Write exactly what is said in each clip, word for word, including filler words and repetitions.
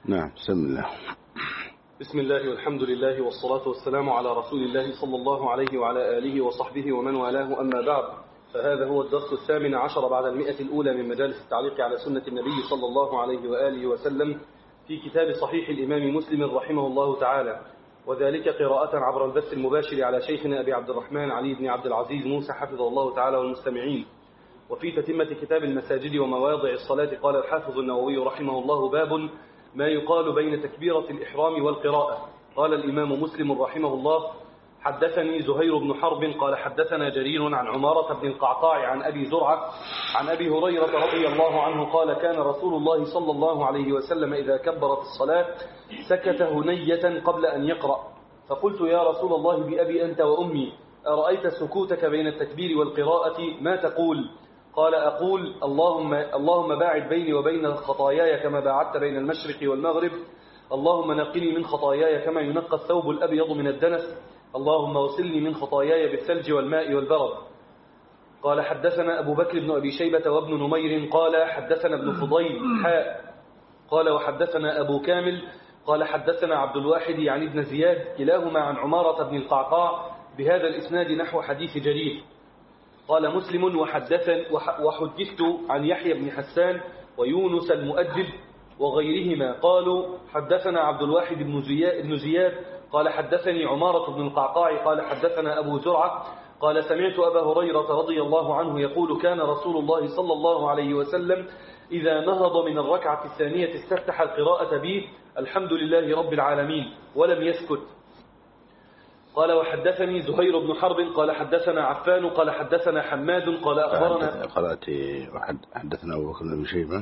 نعم. بسم الله. بسم الله والحمد لله والصلاة والسلام على رسول الله صلى الله عليه وعلى آله وصحبه ومن والاه، أما بعد، فهذا هو الدرس الثامن عشر بعد المئة الأولى من مجالس التعليق على سنة النبي صلى الله عليه وآله وسلم في كتاب صحيح الإمام مسلم رحمه الله تعالى، وذلك قراءة عبر البث المباشر على شيخنا أبي عبد الرحمن علي بن عبد العزيز موسى حفظه الله تعالى والمستمعين. وفي تتمة كتاب المساجد ومواضع الصلاة قال الحافظ النووي رحمه الله: باب ما يقال بين تكبيرة الإحرام والقراءة. قال الإمام مسلم رحمه الله: حدثني زهير بن حرب قال حدثنا جرير عن عمارة بن القعقاع عن أبي زرعة عن أبي هريرة رضي الله عنه قال: كان رسول الله صلى الله عليه وسلم إذا كبر في الصلاة سكت هنية قبل أن يقرأ، فقلت: يا رسول الله بأبي أنت وأمي، أرأيت سكوتك بين التكبير والقراءة ما تقول؟ قال: أقول: اللهم, اللهم باعد بيني وبين خطاياي كما باعدت بين المشرق والمغرب، اللهم نقني من خطاياي كما ينقى الثوب الأبيض من الدنس، اللهم وصلني من خطاياي بالثلج والماء والبرد. قال: حدثنا أبو بكر بن أبي شيبة وابن نمير قال حدثنا ابن فضيل حاء قال وحدثنا أبو كامل قال حدثنا عبد الواحد يعني ابن زياد كلاهما عن عمارة بن القعقاع بهذا الإسناد نحو حديث جرير. قال مسلم: وحدثت عن يحيى بن حسان ويونس المؤدب وغيرهما قالوا حدثنا عبد الواحد بن زياد قال حدثني عمارة بن القعقاع قال حدثنا أبو زرعة قال سمعت أبا هريرة رضي الله عنه يقول: كان رسول الله صلى الله عليه وسلم إذا نهض من الركعة الثانية استفتح القراءة به الحمد لله رب العالمين ولم يسكت. قال: وحدثني زهير بن حرب قال حدثنا عفان قال حدثنا حماد قال أخبرنا. قرأت حدثنا أبو بكر بن أبي شيبة.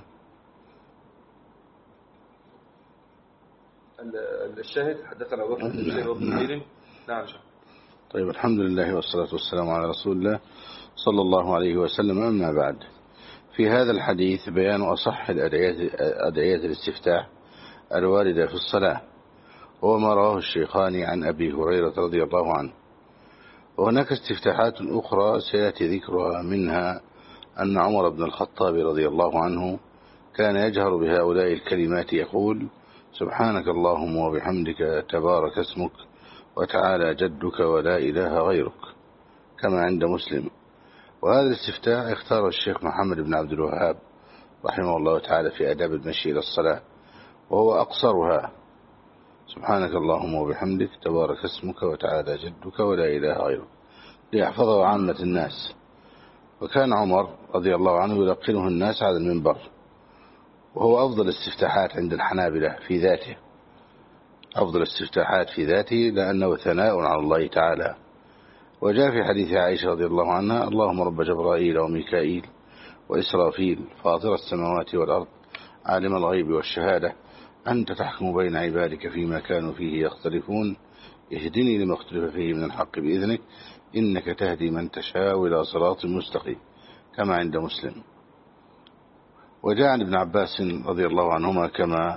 الشاهد حدثنا أبو بكر بن أبي شيبة وابن نمير. نعم. طيب، الحمد لله والصلاة والسلام على رسول الله صلى الله عليه وسلم. أما بعد، في هذا الحديث بيان أصح أدعية الاستفتاح الواردة في الصلاة، وهو ما رواه الشيخان عن أبي هريرة رضي الله عنه. وهناك استفتاحات أخرى سيأتي ذكرها، منها أن عمر بن الخطاب رضي الله عنه كان يجهر بهؤلاء الكلمات يقول: سبحانك اللهم وبحمدك تبارك اسمك وتعالى جدك ولا إله غيرك، كما عند مسلم. وهذا الاستفتاح اختار الشيخ محمد بن عبد الوهاب رحمه الله تعالى في آداب المشي إلى الصلاة، وهو أقصرها: سبحانك اللهم وبحمدك تبارك اسمك وتعالى جدك ولا إله غيرك، ليحفظه عامة الناس. وكان عمر رضي الله عنه يلقنه الناس على المنبر، وهو أفضل الاستفتاحات عند الحنابلة في ذاته، أفضل الاستفتاحات في ذاته لأنه ثناء على الله تعالى. وجاء في حديث عائشة رضي الله عنها: اللهم رب جبرائيل وميكائيل وإسرافيل فاطر السماوات والأرض عالم الغيب والشهادة أنت تحكم بين عبادك فيما كانوا فيه يختلفون اهدني لما اختلف فيه من الحق بإذنك إنك تهدي من تشاء إلى صراط مستقيم، كما عند مسلم. وجاء عن ابن عباس رضي الله عنهما كما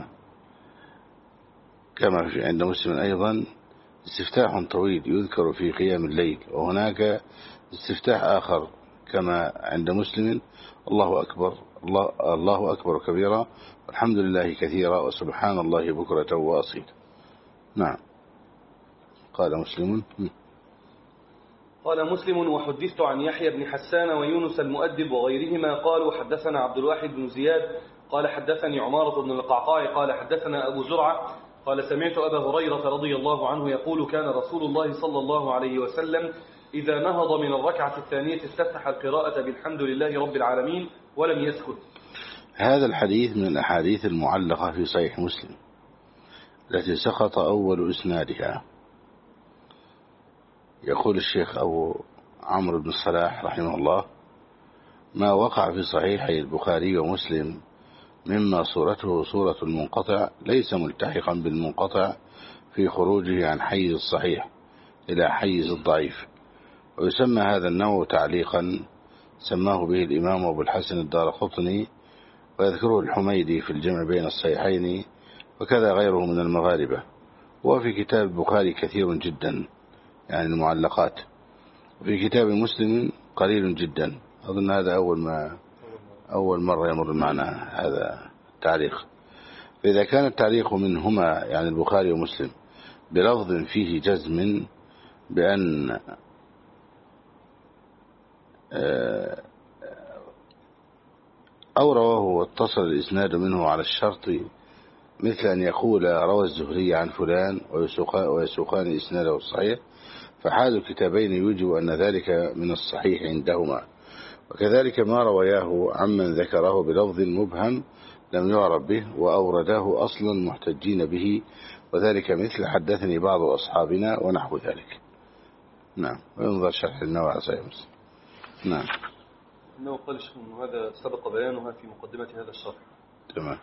كما في عند مسلم أيضا استفتاح طويل يذكر في قيام الليل. وهناك استفتاح آخر كما عند مسلم: الله أكبر الله, الله أكبر كبيرا والحمد لله كثيرا وسبحان الله بكرة وأصيلا. نعم. قال مسلم قال مسلم: وحدثت عن يحيى بن حسان ويونس المؤدب وغيرهما قالوا حدثنا عبد الواحد بن زياد قال حدثني عمارة بن القعقاع قال حدثنا أبو زرعة قال سمعت أبا هريرة رضي الله عنه يقول: كان رسول الله صلى الله عليه وسلم إذا نهض من الركعة الثانية استفتح القراءة بالحمد لله رب العالمين ولم يسكت. هذا الحديث من الأحاديث المعلقة في صحيح مسلم التي سقط أول إسنادها. يقول الشيخ أبو عمرو بن الصلاح رحمه الله: ما وقع في صحيحي البخاري ومسلم مما صورته صورة المنقطع ليس ملتحقا بالمنقطع في خروجه عن حيز الصحيح إلى حيز الضعيف. ويسمى هذا النوع تعليقا سماه به الإمام أبو الحسن الدارقطني، ويذكره الحميدي في الجمع بين الصحيحين، وكذا غيره من المغاربة. وفي كتاب البخاري كثير جدا، يعني المعلقات. وفي كتاب مسلم قليل جدا. أظن هذا أول ما أول مرة يمر معنا هذا التعليق. فإذا كان التعليق منهما يعني البخاري ومسلم بلفظ فيه جزم بأن أو رواه واتصل الإسناد منه على الشرط، مثل أن يقول روى الزهري عن فلان ويسوقان إسناده الصحيح، فحال الكتابين يوجب أن ذلك من الصحيح عندهما. وكذلك ما روياه عمن ذكره بلفظ مبهم لم يعرف به وأورده أصلا محتجين به، وذلك مثل حدثني بعض أصحابنا ونحو ذلك. نعم. وينظر شرح النووي على صحيح مسلم. نعم. إنه قال الشيخ أنه هذا سبق بيانها في مقدمة هذا الشرح. تمام.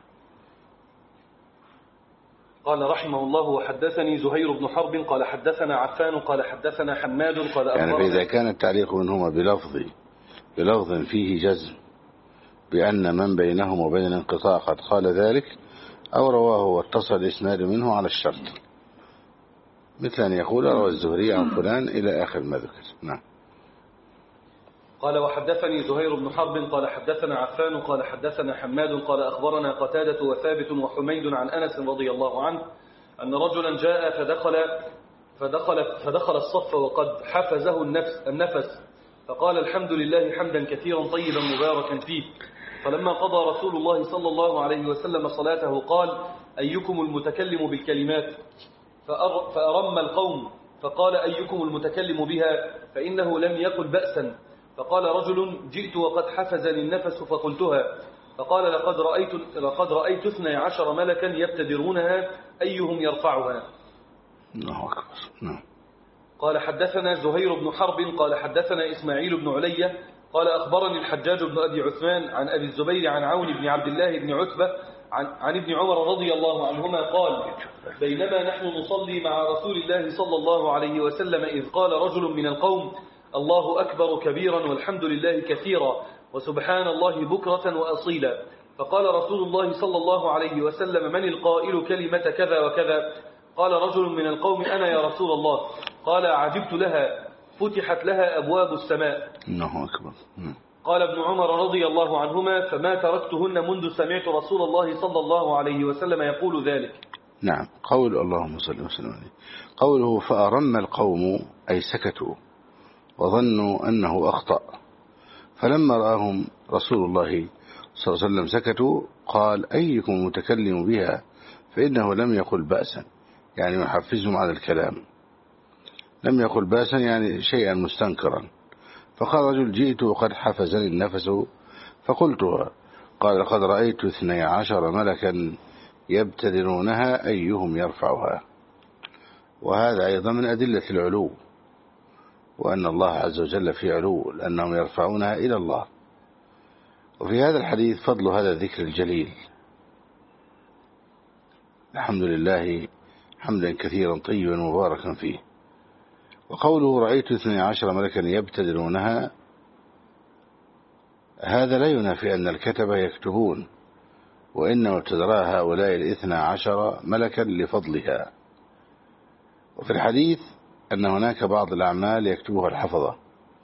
قال رحمه الله: وحدثني زهير بن حرب قال حدثنا عفان قال حدثنا حماد قال يعني أخبرنا. فإذا كان التعليق منهما بلفظ بلفظ فيه جزم بأن من بينهم وبين الانقطاع قد قال ذلك، أو رواه واتصل الإسناد منه على الشرط، مثل أن يقول روى الزهري عن فلان إلى آخر ما ذكر. نعم. قال وحدثني زهير بن حرب قال حدثنا عفان قال حدثنا حماد قال أخبرنا قتادة وثابت وحميد عن أنس رضي الله عنه أن رجلا جاء فدخل فدخل فدخل الصف وقد حفزه النفس النفس فقال: الحمد لله حمدا كثيرا طيبا مباركا فيه. فلما قضى رسول الله صلى الله عليه وسلم صلاته قال: أيكم المتكلم بالكلمات؟ فأرم القوم فقال: أيكم المتكلم بها؟ فإنه لم يقل بأسا. فقال رجل: جئت وقد حفزني النفس فقلتها. فقال: لقد رأيت, لقد رأيت اثني عشر ملكا يبتدرونها أيهم يرفعها. الله أكبر. نعم. قال حدثنا زهير بن حرب قال حدثنا إسماعيل بن علية قال أخبرني الحجاج بن أبي عثمان عن أبي الزبير عن عون بن عبد الله بن عتبة عن, عن ابن عمر رضي الله عنهما قال: بينما نحن نصلي مع رسول الله صلى الله عليه وسلم إذ قال رجل من القوم: الله أكبر كبيرا والحمد لله كثيرا وسبحان الله بكرة وأصيلا. فقال رسول الله صلى الله عليه وسلم: من القائل كلمة كذا وكذا؟ قال رجل من القوم: أنا يا رسول الله. قال: عجبت لها، فتحت لها أبواب السماء. الله أكبر. قال ابن عمر رضي الله عنهما: فما تركتهن منذ سمعت رسول الله صلى الله عليه وسلم يقول ذلك. نعم. قول اللهم صل وسلم عليه. قوله فأرم القوم أي سكتوا وظنوا أنه أخطأ، فلما رآهم رسول الله صلى الله عليه وسلم سكتوا قال: أيكم متكلم بها؟ فإنه لم يقل بأسا، يعني يحفزهم على الكلام. لم يقل بأسا يعني شيئا مستنكرا. فقال رجل: جئت وقد حفزني النفس فقلتها. قال: لقد رأيت اثني عشر ملكا يبتدرونها أيهم يرفعها. وهذا أيضا من أدلة العلو، وأن الله عز وجل في علو لأنهم يرفعونها إلى الله. وفي هذا الحديث فضل هذا الذكر الجليل: الحمد لله حمدا كثيرا طيبا مباركا فيه. وقوله رأيت اثني عشر ملكا يبتدرونها، هذا لا ينافي أن الكتبة يكتبون، وإنما ابتدرها هؤلاء الاثنى عشر ملكا لفضلها. وفي الحديث أن هناك بعض الأعمال يكتبها الحفظة،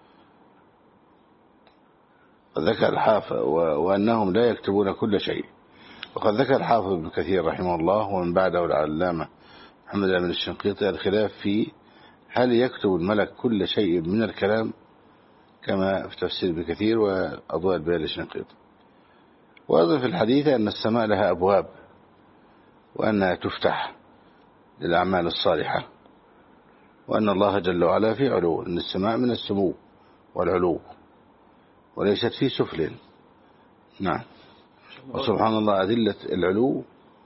ذكر الحافظ وأنهم لا يكتبون كل شيء. وقد ذكر الحافظ ابن كثير رحمه الله ومن بعده العلامة محمد بن الشنقيطي الخلاف في هل يكتب الملك كل شيء من الكلام كما في تفسير ابن كثير وأضواء البيان الشنقيطي. وأيضا في الحديث أن السماء لها أبواب وأنها تفتح للأعمال الصالحة، وأن الله جل وعلا في علو، أن السماء من السمو والعلو وليست في سفل. نعم. وسبحان الله أدلة العلو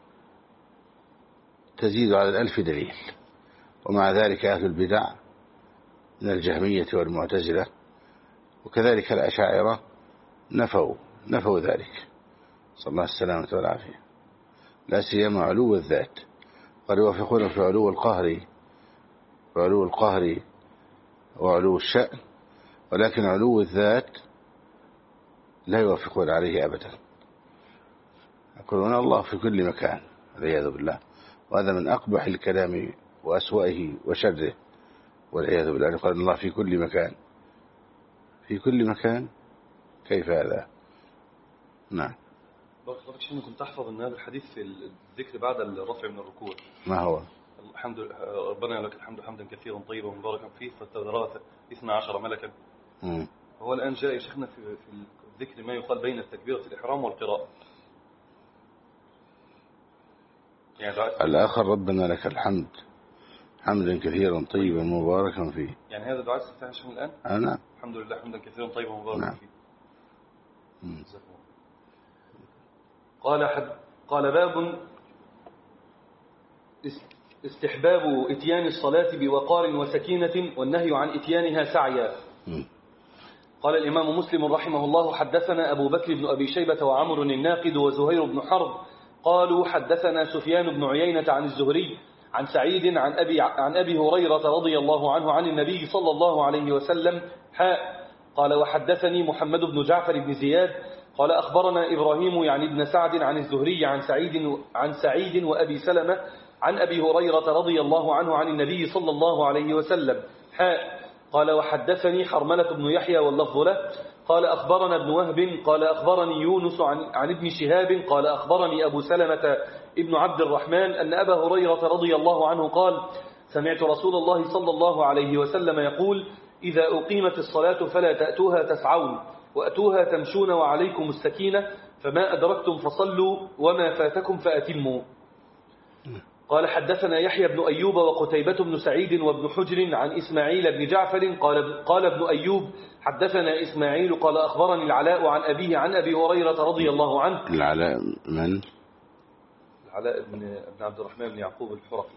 تزيد على الألف دليل. ومع ذلك أهل البدع من الجهمية والمعتزلة وكذلك الأشاعرة نفوا نفوا ذلك، صلى الله السلامة والعافية، لا سيما علو الذات. قد يوافقون في علو القهر وعلو القهر وعلو الشأن، ولكن علو الذات لا يوافقون عليه أبدا. يقولون الله في كل مكان والعياذ بالله، وهذا من أقبح الكلام وأسوأه وشره والعياذ بالله. يقول الله في كل مكان، في كل مكان، كيف هذا؟ نعم. بارك الله فيك. كنت أحفظ أن هذا الحديث في الذكر بعد الرفع من الركوع. ما هو؟ الحمد ربنا لك الحمد حمدا كثيرا طيبا مباركا فيه فتدرات اثنى عشر ملكا. مم. هو الآن جاء شيخنا في في الذكر ما يقال بين التكبيرة الإحرام والقراءة. يعني الآخر ربنا لك الحمد حمدا كثيرا طيبا مباركا فيه. يعني هذا دعاء استفتاح الشيخ الآن؟ أنا الحمد لله حمدا كثيرا طيبا مباركا نعم. فيه. قال حد قال باب استحباب اتيان الصلاة بوقار وسكينة والنهي عن اتيانها سعيا. قال الإمام مسلم رحمه الله حدثنا أبو بكر بن أبي شيبة وعمر الناقد وزهير بن حرب قالوا حدثنا سفيان بن عيينة عن الزهري عن سعيد عن أبي, عن أبي هريرة رضي الله عنه عن النبي صلى الله عليه وسلم حاء. قال وحدثني محمد بن جعفر بن زياد قال أخبرنا إبراهيم يعني ابن سعد عن الزهري عن سعيد, عن سعيد وأبي سلمة عن أبي هريرة رضي الله عنه عن النبي صلى الله عليه وسلم حاء. قال وحدثني حرملة بن يحيى واللفظ له قال أخبرنا ابن وهب قال أخبرني يونس عن, عن ابن شهاب قال أخبرني أبو سلمة ابن عبد الرحمن أن أبا هريرة رضي الله عنه قال سمعت رسول الله صلى الله عليه وسلم يقول إذا أقيمت الصلاة فلا تأتوها تسعون وأتوها تمشون وعليكم السكينة فما أدركتم فصلوا وما فاتكم فأتموا. قال حدثنا يحيى بن أيوب وقتيبة بن سعيد وابن حجر عن إسماعيل بن جعفر قال, قال ابن أيوب حدثنا إسماعيل قال أخبرني العلاء عن أبيه عن أبي هريرة رضي الله عنه. العلاء من؟ العلاء بن, بن عبد الرحمن بن يعقوب الحرقي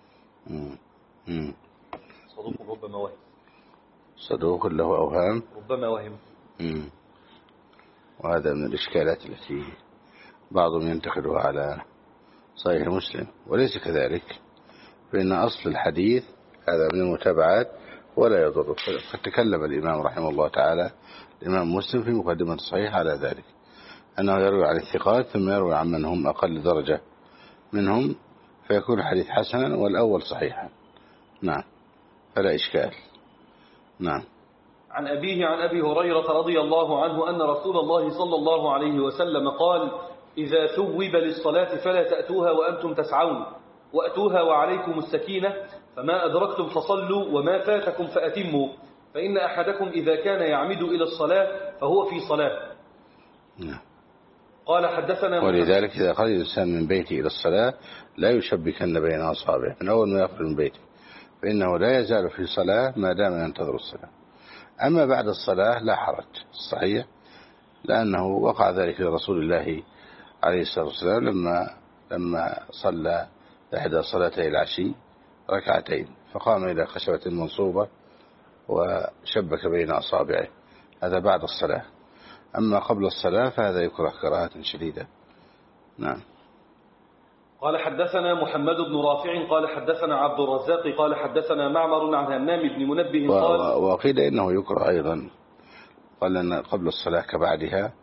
صدوق ربما وهم. صدوق له أوهام ربما وهم. مم. وهذا من الإشكالات التي بعضهم ينتقدها على صحيح مسلم وليس كذلك، فإن أصل الحديث هذا من المتابعات ولا يضر. قد تكلم الإمام رحمه الله تعالى الإمام مسلم في مقدمة الصحيح على ذلك أنه يروي عن الثقات ثم يروي عن من هم أقل درجة منهم فيكون الحديث حسنا والأول صحيحا. نعم فلا إشكال. نعم. عن أبيه عن أبي هريرة رضي الله عنه أن رسول الله صلى الله عليه وسلم قال إذا ثوب للصلاة فلا تأتوها وأنتم تسعون وأتوها وعليكم السكينة فما أدركتم فصلوا وما فاتكم فأتموا فإن أحدكم إذا كان يعمد إلى الصلاة فهو في صلاة. نعم. قال حدثنا ولذلك إذا خرج الإنسان من بيته إلى الصلاة لا يشبكن بين أصابعه من أول ما يخرج من بيته فإنه لا يزال في صلاة ما دام ينتظر الصلاة. أما بعد الصلاة لا حرج صحيح، لأنه وقع ذلك لرسول الله عليه الصلاة والسلام لما لما صلى إحدى صلاتي العشي ركعتين فقام إلى خشبة منصوبة وشبك بين أصابعه، هذا بعد الصلاة. أما قبل الصلاة فهذا يكره كراهة شديدة. نعم. قال حدثنا محمد بن رافع قال حدثنا عبد الرزاق قال حدثنا معمر عن همام بن منبه قال وقيل إنه يكره أيضا، قال أن قبل الصلاة كبعدها،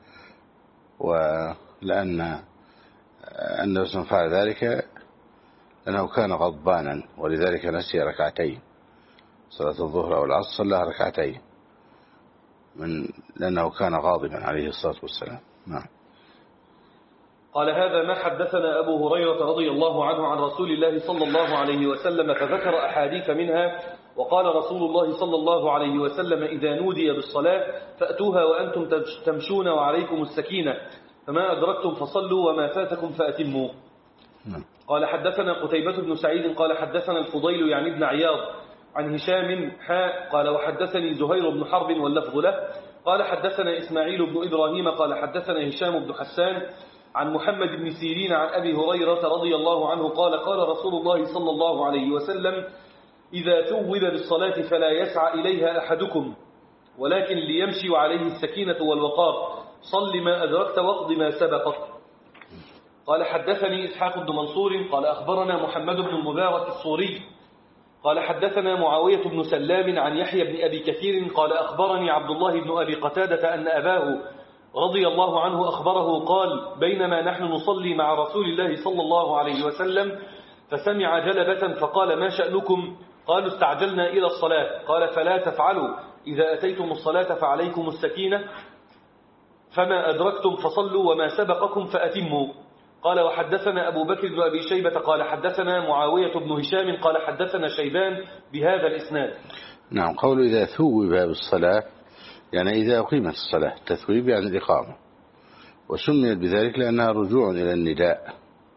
ولأن النبي فعل ذلك لأنه كان غضبانا ولذلك نسي ركعتين صلاة الظهر أو العصر صلى ركعتين من لأنه كان غاضبا عليه الصلاة والسلام. نعم. قال هذا ما حدثنا أبو هريرة رضي الله عنه عن رسول الله صلى الله عليه وسلم فذكر أحاديث منها وقال رسول الله صلى الله عليه وسلم إذا نودي بالصلاة فأتوها وأنتم تمشون وعليكم السكينة فما أدركتم فصلوا وما فاتكم فأتموا. قال حدثنا قتيبة بن سعيد قال حدثنا الفضيل يعني ابن عياض عن هشام حاء قال وحدثني زهير بن حرب واللفظ له قال حدثنا إسماعيل بن إبراهيم قال حدثنا هشام بن حسان عن محمد بن سيرين عن أبي هريرة رضي الله عنه قال قال رسول الله صلى الله عليه وسلم إذا ثوب بالصلاة فلا يسعى إليها أحدكم ولكن ليمشي وعليه السكينة والوقار صل ما أدركت واقض ما سبقك. قال حدثني إسحاق بن منصور قال أخبرنا محمد بن المبارك الصوري قال حدثنا معاوية بن سلام عن يحيى بن أبي كثير قال أخبرني عبد الله بن أبي قتادة أن أباه رضي الله عنه أخبره قال بينما نحن نصلي مع رسول الله صلى الله عليه وسلم فسمع جلبة فقال ما شأنكم؟ قالوا استعجلنا إلى الصلاة. قال فلا تفعلوا إذا أتيتم الصلاة فعليكم السكينة فما أدركتم فصلوا وما سبقكم فأتموا. قال وحدثنا أبو بكر بن أبي شيبة قال حدثنا معاوية بن هشام قال حدثنا شيبان بهذا الإسناد. نعم. قول إذا ثوب بالصلاة يعني إذا أقيمت الصلاة، تثويب يعني الإقامة، وسميت بذلك لأنها رجوع إلى النداء.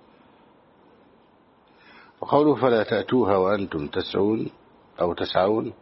وقوله فلا تأتوها وأنتم تسعون أو تسعون،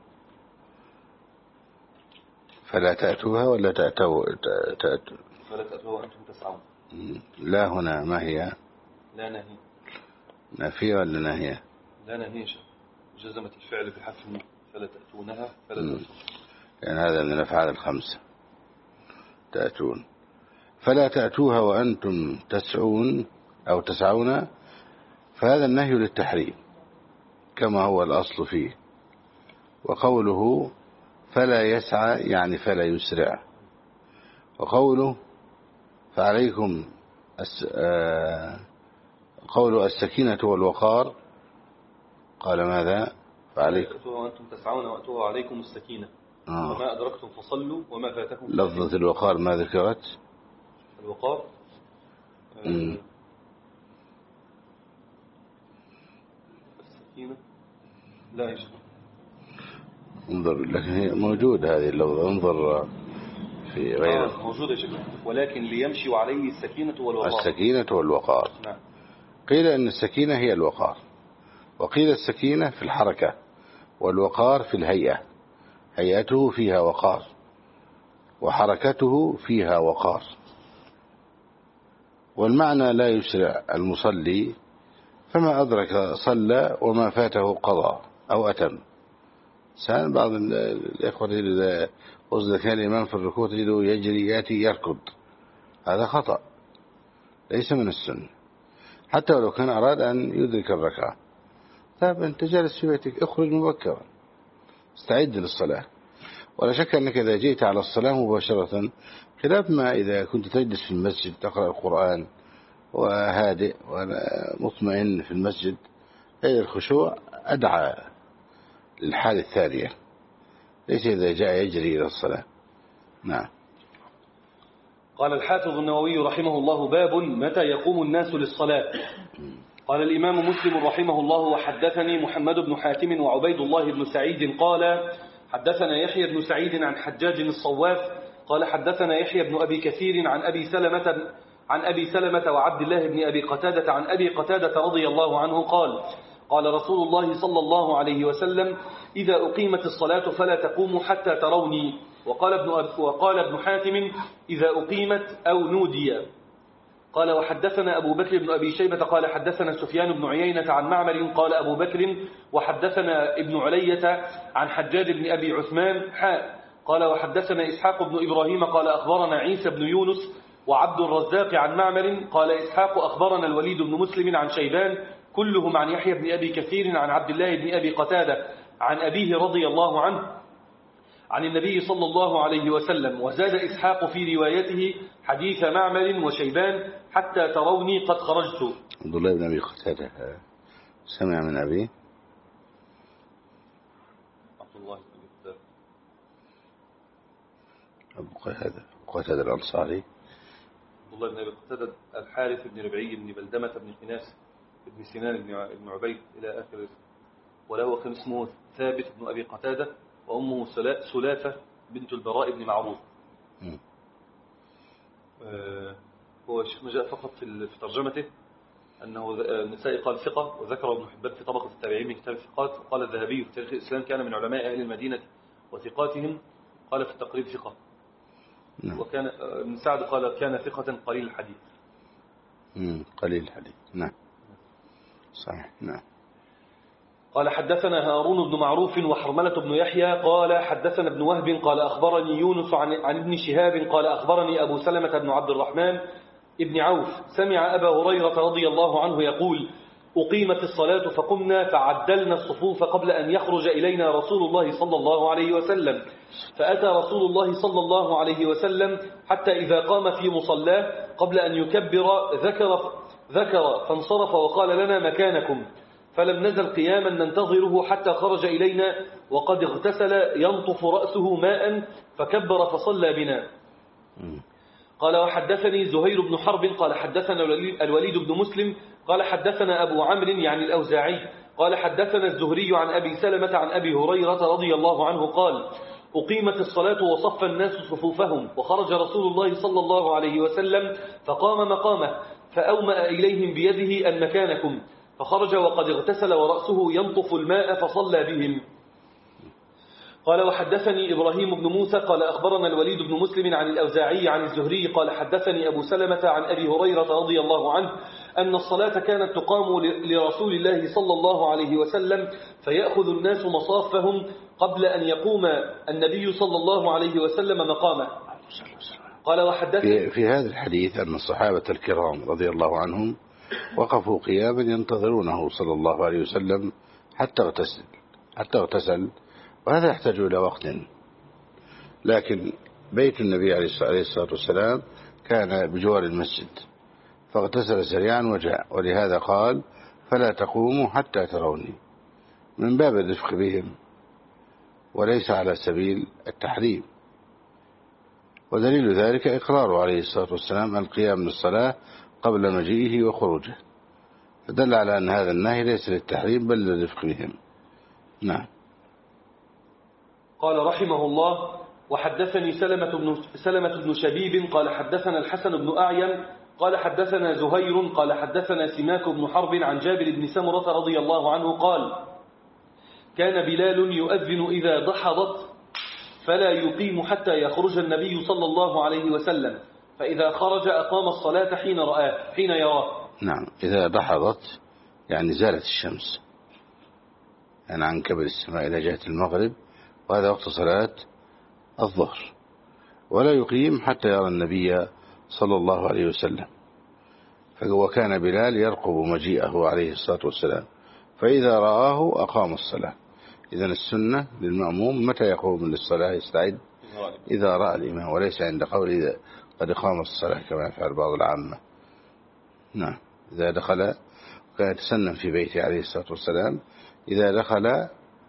فلا تأتوها ولا تأتوا تأتوا فلا تأتوها وأنتم تسعون. لا هنا ما هي؟ لا نهي. نافية ولا ناهية؟ لا نهي. جزمت الفعل بحذف النون. فلا تأتونها فلا تأتون، يعني هذا من الأفعال الخمسة تأتون. فلا تأتوها وأنتم تسعون أو تسعون، فهذا النهي للتحريم كما هو الأصل فيه. وقوله فلا يسعى يعني فلا يسرع. وقوله فعليكم الس... آه... قوله السكينة والوقار، قال ماذا؟ فعليكم وأنتم تسعون وأتوها عليكم السكينة آه. وما أدركتم فصلوا وما فاتكم. لفظة الوقار ما ذكرت؟ الوقار آه. السكينة لا يشبه. انظر، لكن هي موجودة هذه اللفظة، انظر في غير آه موجودة شبه، ولكن ليمشي وعليه السكينة والوقار. السكينة والوقار. نعم. قيل أن السكينة هي الوقار، وقيل السكينة في الحركة، والوقار في الهيئة، هيئته فيها وقار وحركته فيها وقار. والمعنى لا يسرع المصلي، فما أدرك صلى وما فاته قضى أو أتم. سأل بعض الإخوة إذا وصل كان الإمام في الركوع تجده يجري يأتي يركض، هذا خطأ ليس من السنة، حتى ولو كان أراد أن يدرك الركعة. طيب أنت جالس في بيتك، اخرج مبكرا، استعد للصلاة. ولا شك أنك إذا جئت على الصلاة مباشرة، خلاف ما إذا كنت تجلس في المسجد تقرأ القرآن وهادئ ومطمئن في المسجد، أي الخشوع أدعى للحال الثانية، ليس إذا جاء يجري إلى الصلاة. نعم. قال الحافظ النووي رحمه الله: باب متى يقوم الناس للصلاة. قال الإمام مسلم رحمه الله: وحدثني محمد بن حاتم وعبيد الله بن سعيد قال حدثنا يحيى بن سعيد عن حجاج الصواف قال حدثنا يحيى بن أبي كثير عن أبي سلمة عن أبي سلمة وعبد الله بن أبي قتادة عن أبي قتادة رضي الله عنه قال قال رسول الله صلى الله عليه وسلم: إذا أقيمت الصلاة فلا تقوموا حتى تروني. وقال ابن, وقال ابن حاتم: إذا أقيمت أو نودي. قال وحدثنا أبو بكر بن أبي شيبة قال حدثنا سفيان بن عيينة عن معمر قال أبو بكر وحدثنا ابن علية عن حجاج بن أبي عثمان حاء قال وحدثنا إسحاق بن إبراهيم قال أخبرنا عيسى بن يونس وعبد الرزاق عن معمر قال إسحاق أخبرنا الوليد بن مسلم عن شيبان كلهم عن يحيى بن أبي كثير عن عبد الله بن أبي قتادة عن أبيه رضي الله عنه عن النبي صلى الله عليه وسلم. وزاد إسحاق في روايته حديث معمر وشيبان حتى تروني قد خرجت. عبد الله بن أبي قتادة سمع من أبي عبد الله بن أبي قتادة أبو قتادة قتادة الأنصاري عبد الله بن أبي قتادة الحارث بن ربعي بن بلدمة بن قناس بن سنان بن عبيد إلى آخر. وله أخ اسمه ثابت بن أبي قتادة وأمه سلافة بنت البراء بن معروف. آه هو الشيخ جاء فقط في ترجمته أنه النسائي قال ثقة، وذكر ابن حبان في طبقة التابعين من كتاب الثقات. وقال الذهبي في تاريخ الإسلام كان من علماء أهل المدينة وثقاتهم، قال في التقريب ثقة. نعم. وكان ابن سعد قال كان ثقة قليل الحديث. مم. قليل الحديث. نعم صحيح. نعم. قال حدثنا هارون بن معروف وحرملة بن يحيى قال حدثنا ابن وهب قال أخبرني يونس عن, عن ابن شهاب قال أخبرني أبو سلمة بن عبد الرحمن ابن عوف سمع أبا هريرة رضي الله عنه يقول: أقيمت الصلاة فقمنا فعدلنا الصفوف قبل أن يخرج إلينا رسول الله صلى الله عليه وسلم، فأتى رسول الله صلى الله عليه وسلم حتى إذا قام في مصلاه قبل أن يكبر ذكر, ذكر فانصرف وقال لنا مكانكم، فلم نزل قياما ننتظره حتى خرج إلينا وقد اغتسل ينطف رأسه ماء فكبر فصلى بنا. قال وحدثني زهير بن حرب قال حدثنا الوليد بن مسلم قال حدثنا أبو عمرو يعني الأوزاعي قال حدثنا الزهري عن أبي سلمة عن أبي هريرة رضي الله عنه قال أقيمت الصلاة وصف الناس صفوفهم وخرج رسول الله صلى الله عليه وسلم فقام مقامه فأومأ إليهم بيده أن مكانكم فخرج وقد اغتسل ورأسه ينطف الماء فصلى بهم. قال وحدثني إبراهيم بن موسى قال أخبرنا الوليد بن مسلم عن الأوزاعي عن الزهري قال حدثني أبو سلمة عن أبي هريرة رضي الله عنه أن الصلاة كانت تقام لرسول الله صلى الله عليه وسلم فيأخذ الناس مصافهم قبل أن يقوم النبي صلى الله عليه وسلم مقامه. قال وحدثني في هذا الحديث أن الصحابة الكرام رضي الله عنهم وقفوا قياما ينتظرونه صلى الله عليه وسلم حتى اغتسل حتى اغتسل وهذا يحتاج إلى وقت، لكن بيت النبي عليه الصلاة والسلام كان بجوار المسجد فاغتسل سريعا وجاء، ولهذا قال فلا تقوموا حتى تروني، من باب الرفق بهم وليس على سبيل التحريم. ودليل ذلك إقراره عليه الصلاة والسلام القيام للصلاة قبل مجيئه وخروجه، فدل على أن هذا النهي ليس للتحريم بل للرفق بهم. نعم. قال رحمه الله وحدثني سلمة بن, سلمة بن شبيب قال حدثنا الحسن بن أعين قال حدثنا زهير قال حدثنا سماك بن حرب عن جابر بن سمرة رضي الله عنه قال كان بلال يؤذن إذا دحضت فلا يقيم حتى يخرج النبي صلى الله عليه وسلم، فإذا خرج أقام الصلاة حين رآه حين يراه. نعم، إذا دحضت يعني زالت الشمس يعني عن كبر السماء إلى جهة المغرب، وهذا وقت صلاة الظهر، ولا يقيم حتى يرى النبي صلى الله عليه وسلم. وكان بلال يرقب مجيئه عليه الصلاة والسلام، فإذا رآه أقام الصلاة. إذن السنة للمأموم متى يقوم للصلاة يستعد إذا رأى الإمام، وليس عند قول إذا قد قام الصلاة كما يفعل بعض العامة. نعم، إذا دخل كان يتسنن في بيته عليه الصلاة والسلام إذا دخل،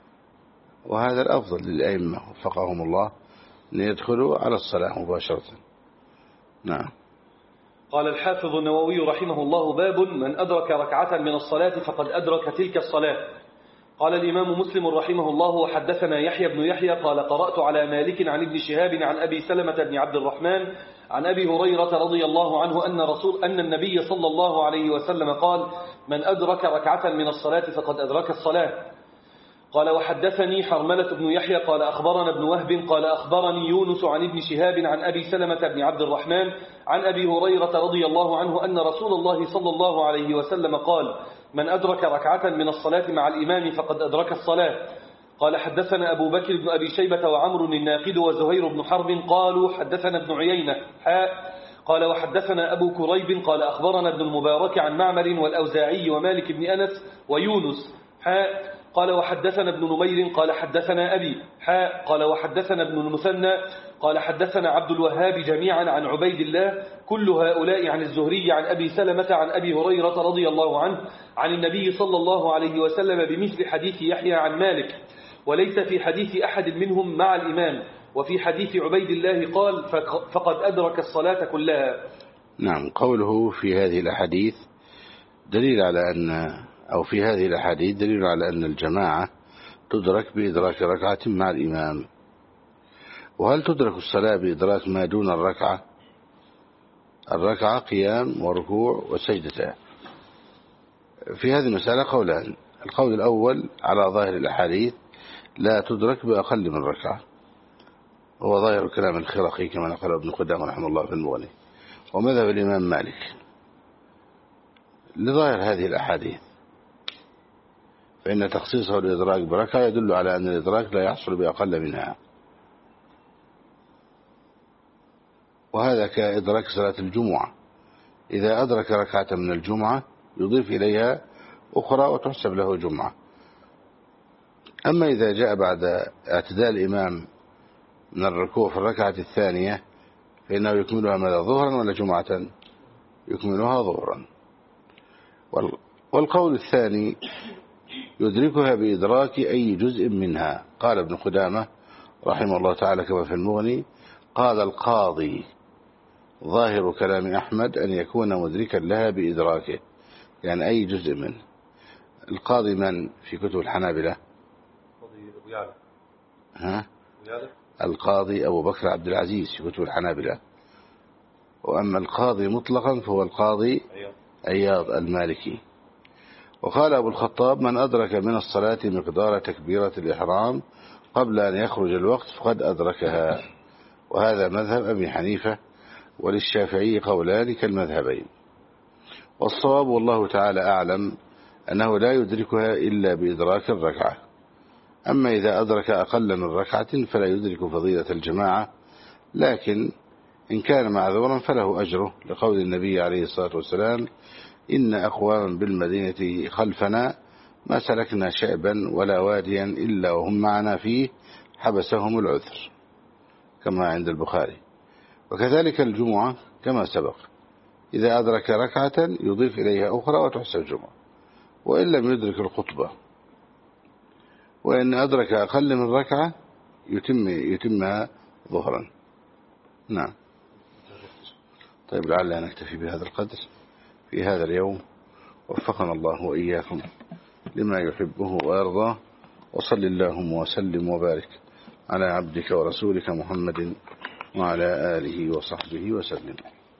وهذا الأفضل للأئمة وفقهم الله أن يدخلوا على الصلاة مباشرة. نعم. قال الحافظ النووي رحمه الله باب من أدرك ركعة من الصلاة فقد أدرك تلك الصلاة. قال الإمام مسلم رحمه الله وحدثنا يحيى بن يحيى قال قرأت على مالك عن ابن شهاب عن أبي سلمة بن عبد الرحمن عن أبي هريرة رضي الله عنه أن رسول أن النبي صلى الله عليه وسلم قال من أدرك ركعة من الصلاة فقد أدرك الصلاة. قال وحدثني حرملة بن يحيى قال أخبرنا ابن وهب قال أخبرني يونس عن ابن شهاب عن أبي سلمة بن عبد الرحمن عن أبي هريرة رضي الله عنه أن رسول الله صلى الله عليه وسلم قال من أدرك ركعة من الصلاة مع الإمام فقد أدرك الصلاة. قال حدثنا أبو بكر بن أبي شيبة وعمر الناقد وزهير بن حرب قالوا حدثنا ابن عيينة حاء قال وحدثنا أبو كريب قال أخبرنا ابن المبارك عن معمر والأوزاعي ومالك بن أنس ويونس حاء قال وحدثنا ابن نمير قال حدثنا أبي حاء قال وحدثنا ابن المثنى قال حدثنا عبد الوهاب جميعا عن عبيد الله كل هؤلاء عن الزهري عن أبي سلمة عن أبي هريرة رضي الله عنه عن النبي صلى الله عليه وسلم بمثل حديث يحيى عن مالك، وليس في حديث أحد منهم مع الإمام، وفي حديث عبيد الله قال فقد أدرك الصلاة كلها. نعم، قوله في هذه الأحاديث دليل على أن أو في هذه الأحاديث دليل على أن الجماعة تدرك بإدراك ركعة مع الإمام. وهل تدرك الصلاة بإدراك ما دون الركعة؟ الركعة قيام وركوع وسجدتان. في هذه المسألة قولان، القول الأول على ظاهر الأحاديث لا تدرك بأقل من ركعة، هو ظاهر كلام الخرقي كما نقل ابن قدامة رحمه الله في المغني، ومذهب الإمام مالك لظاهر هذه الأحاديث، فإن تخصيصه الإدراك بركعة يدل على أن الإدراك لا يحصل بأقل منها، وهذا كإدراك صلاة الجمعة، إذا أدرك ركعة من الجمعة يضيف إليها أخرى وتحسب له جمعة. أما إذا جاء بعد اعتدال الإمام من الركوع في الركعة الثانية فإنه يكملها ماذا ظهرا ولا جمعة؟ يكملها ظهرا. والقول الثاني يدركها بإدراك أي جزء منها. قال ابن قدامة رحمه الله تعالى كما في المغني قال القاضي ظاهر كلام أحمد أن يكون مدركا لها بإدراكه، يعني أي جزء منه. القاضي من في كتب الحنابلة؟ أبو يعلى. ها؟ القاضي أبو بكر عبد العزيز في كتب الحنابلة. وأما القاضي مطلقا فهو القاضي عياض المالكي. وقال أبو الخطاب: من أدرك من الصلاة مقدار تكبيرة الإحرام قبل أن يخرج الوقت فقد أدركها. وهذا مذهب أبي حنيفة، وللشافعي قولان كالمذهبين. والصواب والله تعالى أعلم أنه لا يدركها إلا بإدراك الركعة. أما إذا أدرك أقل من ركعة فلا يدرك فضيلة الجماعة، لكن إن كان معذورا فله أجره، لقول النبي عليه الصلاة والسلام: إن أقواما بالمدينة خلفنا ما سلكنا شعبا ولا واديا إلا وهم معنا فيه حبسهم العذر، كما عند البخاري. وكذلك الجمعة كما سبق، إذا أدرك ركعة يضيف إليها أخرى وتحسب جمعة، وإن لم يدرك الخطبة. وإن أدرك أقل من ركعة يتم يتمها ظهرا. نعم. طيب، لعلنا نكتفي بهذا القدر في هذا اليوم. وفقنا الله وإياكم لما يحبه ويرضاه. وصل اللهم وسلم وبارك على عبدك ورسولك محمد وعلى آله وصحبه وسلم.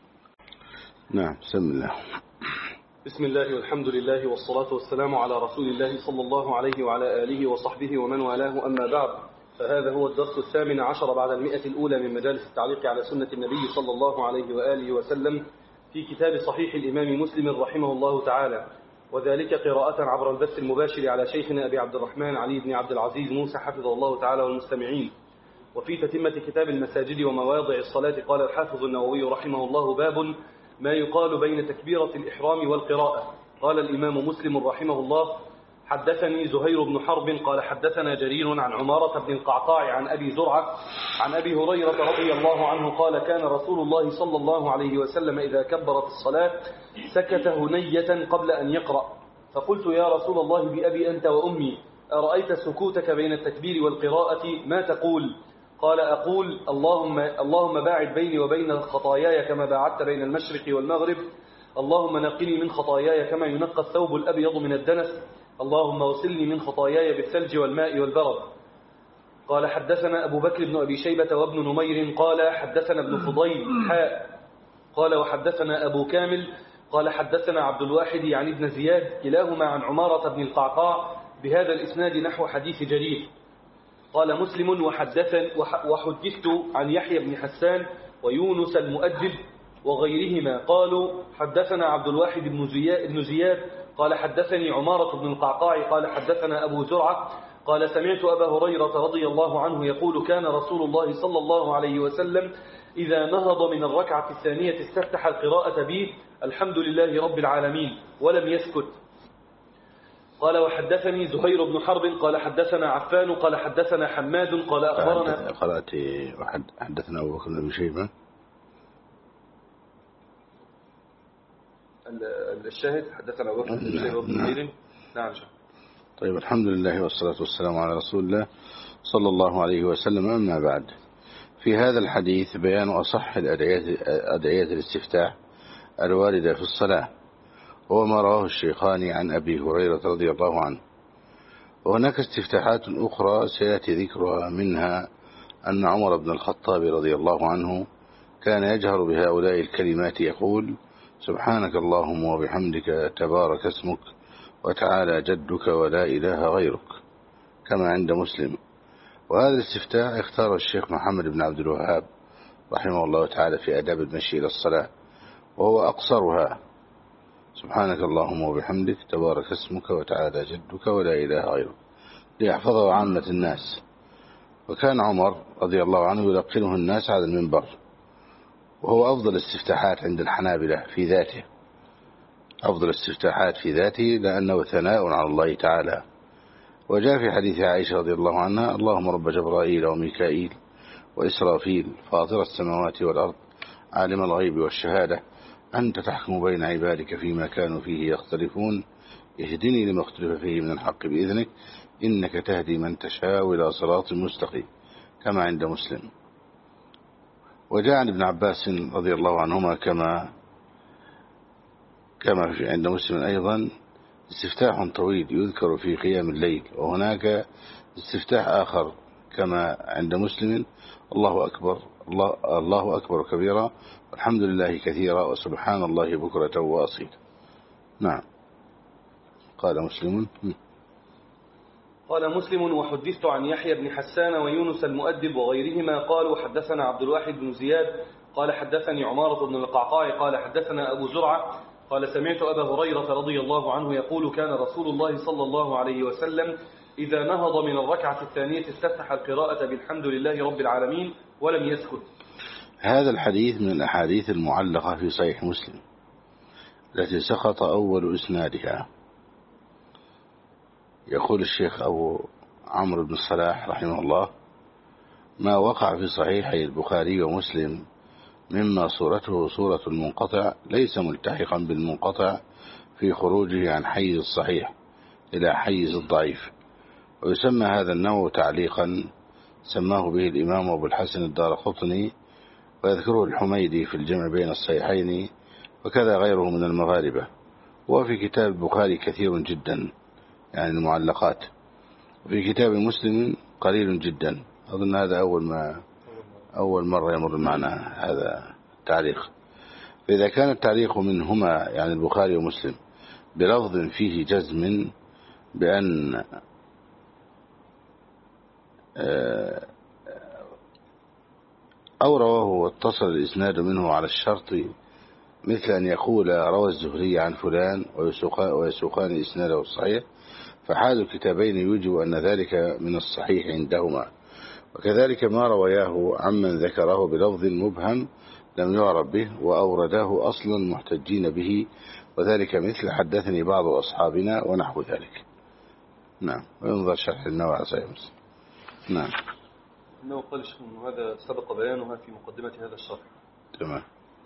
نعم، بسم الله. بسم الله والحمد لله والصلاة والسلام على رسول الله صلى الله عليه وعلى آله وصحبه ومن والاه، أما بعد، فهذا هو الدرس الثامن عشر بعد المئة الأولى من مجالس التعليق على سنة النبي صلى الله عليه وآله وسلم في كتاب صحيح الإمام مسلم رحمه الله تعالى، وذلك قراءة عبر البث المباشر على شيخنا أبي عبد الرحمن علي بن عبد العزيز موسى حفظه الله تعالى والمستمعين. وفي تتمة كتاب المساجد ومواضع الصلاة قال الحافظ النووي رحمه الله: باب ما يقال بين تكبيرة الإحرام والقراءة. قال الإمام مسلم رحمه الله: حدثني زهير بن حرب قال حدثنا جرير عن عمارة بن القعقاع عن أبي زرعة عن أبي هريرة رضي الله عنه قال: كان رسول الله صلى الله عليه وسلم إذا كبر في الصلاة سكت هنية قبل أن يقرأ، فقلت: يا رسول الله بأبي أنت وأمي، أرأيت سكوتك بين التكبير والقراءة ما تقول؟ قال: أقول: اللهم, اللهم باعد بيني وبين خطاياي كما باعدت بين المشرق والمغرب، اللهم نقني من خطاياي كما ينقى الثوب الأبيض من الدنس، اللهم اغسلني من خطاياي بالثلج والماء والبرد. قال: حدثنا أبو بكر بن أبي شيبة وابن نمير قال حدثنا ابن فضيل حاء قال وحدثنا أبو كامل قال حدثنا عبد الواحد عن ابن زياد كلاهما عن عمارة بن القعقاع بهذا الإسناد نحو حديث جرير. قال مسلم: وحدثت عن يحيى بن حسان ويونس المؤدب وغيرهما قالوا حدثنا عبد الواحد بن زياد قال حدثني عمارة بن القعقاع قال حدثنا أبو زرعة قال سمعت أبا هريرة رضي الله عنه يقول: كان رسول الله صلى الله عليه وسلم إذا نهض من الركعة الثانية استفتح القراءة به الحمد لله رب العالمين ولم يسكت. قال: وحدثني زهير بن حرب قال حدثنا عفان قال حدثنا حماد قال أخبرنا. قرأت حدثنا أبو بكر بن شيبة. الشاهد حدثنا أبو بكر بن شيبة بن نمير. نعم. طيب، الحمد لله والصلاة والسلام على رسول الله صلى الله عليه وسلم. أما بعد، في هذا الحديث بيان أصح أدعية الاستفتاح الواردة في الصلاة، وهو ما رواه الشيخان عن أبي هريرة رضي الله عنه. وهناك استفتاحات أخرى سيأتي ذكرها، منها أن عمر بن الخطاب رضي الله عنه كان يجهر بهؤلاء الكلمات يقول: سبحانك اللهم وبحمدك تبارك اسمك وتعالى جدك ولا إله غيرك، كما عند مسلم. وهذا الاستفتاح اختار الشيخ محمد بن عبد الوهاب رحمه الله تعالى في آداب المشي إلى الصلاة، وهو أقصرها: سبحانك اللهم وبحمدك تبارك اسمك وتعالى جدك ولا إله غيرك، ليحفظه عامة الناس. وكان عمر رضي الله عنه يلقنه الناس على المنبر، وهو أفضل الاستفتاحات عند الحنابلة في ذاته، أفضل الاستفتاحات في ذاته لأنه ثناء على الله تعالى. وجاء في حديث عائشة رضي الله عنها: اللهم رب جبرائيل وميكائيل وإسرافيل فاطر السماوات والأرض عالم الغيب والشهادة أنت تحكم بين عبادك فيما كانوا فيه يختلفون اهدني لما اختلف فيه من الحق بإذنك إنك تهدي من تشاء إلى صراط مستقيم، كما عند مسلم. وجاء عن ابن عباس رضي الله عنهما كما كما في عند مسلم أيضا استفتاح طويل يذكر في قيام الليل، وهناك استفتاح آخر كما عند مسلم: الله أكبر الله, الله أكبر كبيرا والحمد لله كثيرا وسبحان الله بكرة وأصيلا. نعم. قال مسلم قال مسلم: وحدثت عن يحيى بن حسان ويونس المؤدب وغيرهما قالوا حدثنا عبد الواحد بن زياد قال حدثني عمارة بن القعقاع قال حدثنا أبو زرعة قال سمعت أبا هريرة رضي الله عنه يقول: كان رسول الله صلى الله عليه وسلم إذا نهض من الركعة الثانية استفتح القراءة بالحمد لله رب العالمين ولم يسكت. هذا الحديث من الأحاديث المعلقة في صحيح مسلم التي سقط أول إسنادها. يقول الشيخ أبو عمرو بن الصلاح رحمه الله: ما وقع في صحيحي البخاري ومسلم مما صورته صورة المنقطع ليس ملتحقا بالمنقطع في خروجه عن حيز الصحيح إلى حيز الضعيف، ويسمى هذا النوع تعليقا سماه به الإمام أبو الحسن الدارقطني، ويذكره الحميدي في الجمع بين الصحيحين، وكذا غيره من المغاربة. وفي كتاب البخاري كثير جدا، يعني المعلقات، وفي كتاب مسلم قليل جدا. أظن هذا أول ما أول مرة يمر معنا هذا التعليق. فإذا كان التعليق منهما يعني البخاري ومسلم بلفظ فيه جزم بأن أو رواه واتصل الإسناد منه على الشرط، مثل أن يقول روى الزهري عن فلان ويسوقان إسناده الصحيح، فحال الكتابين يوجب أن ذلك من الصحيح عندهما. وكذلك ما رواياه عمن ذكره بلفظ مبهم لم يعرف به وأورداه أصلا محتجين به، وذلك مثل حدثني بعض أصحابنا ونحو ذلك. نعم. وينظر شرح النووي على صحيح مسلم. نعم. إنه قال أنه هذا سبق بيانها في مقدمة هذا الشرح. تمام.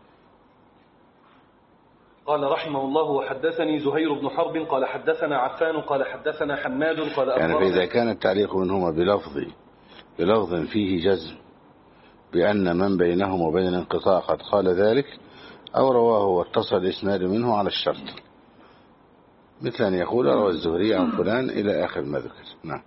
قال رحمه الله: وحدثني زهير بن حرب قال حدثنا عفان قال حدثنا حماد قال يعني فإذا كان التعليق منهما بلفظ بلفظ فيه جزم بأن من بينهم وبين الانقطاع قد قال ذلك، أو رواه واتصل الإسناد منه على الشرط، مثل أن يقول روى الزهري عن فلان إلى آخر ما ذكر. نعم.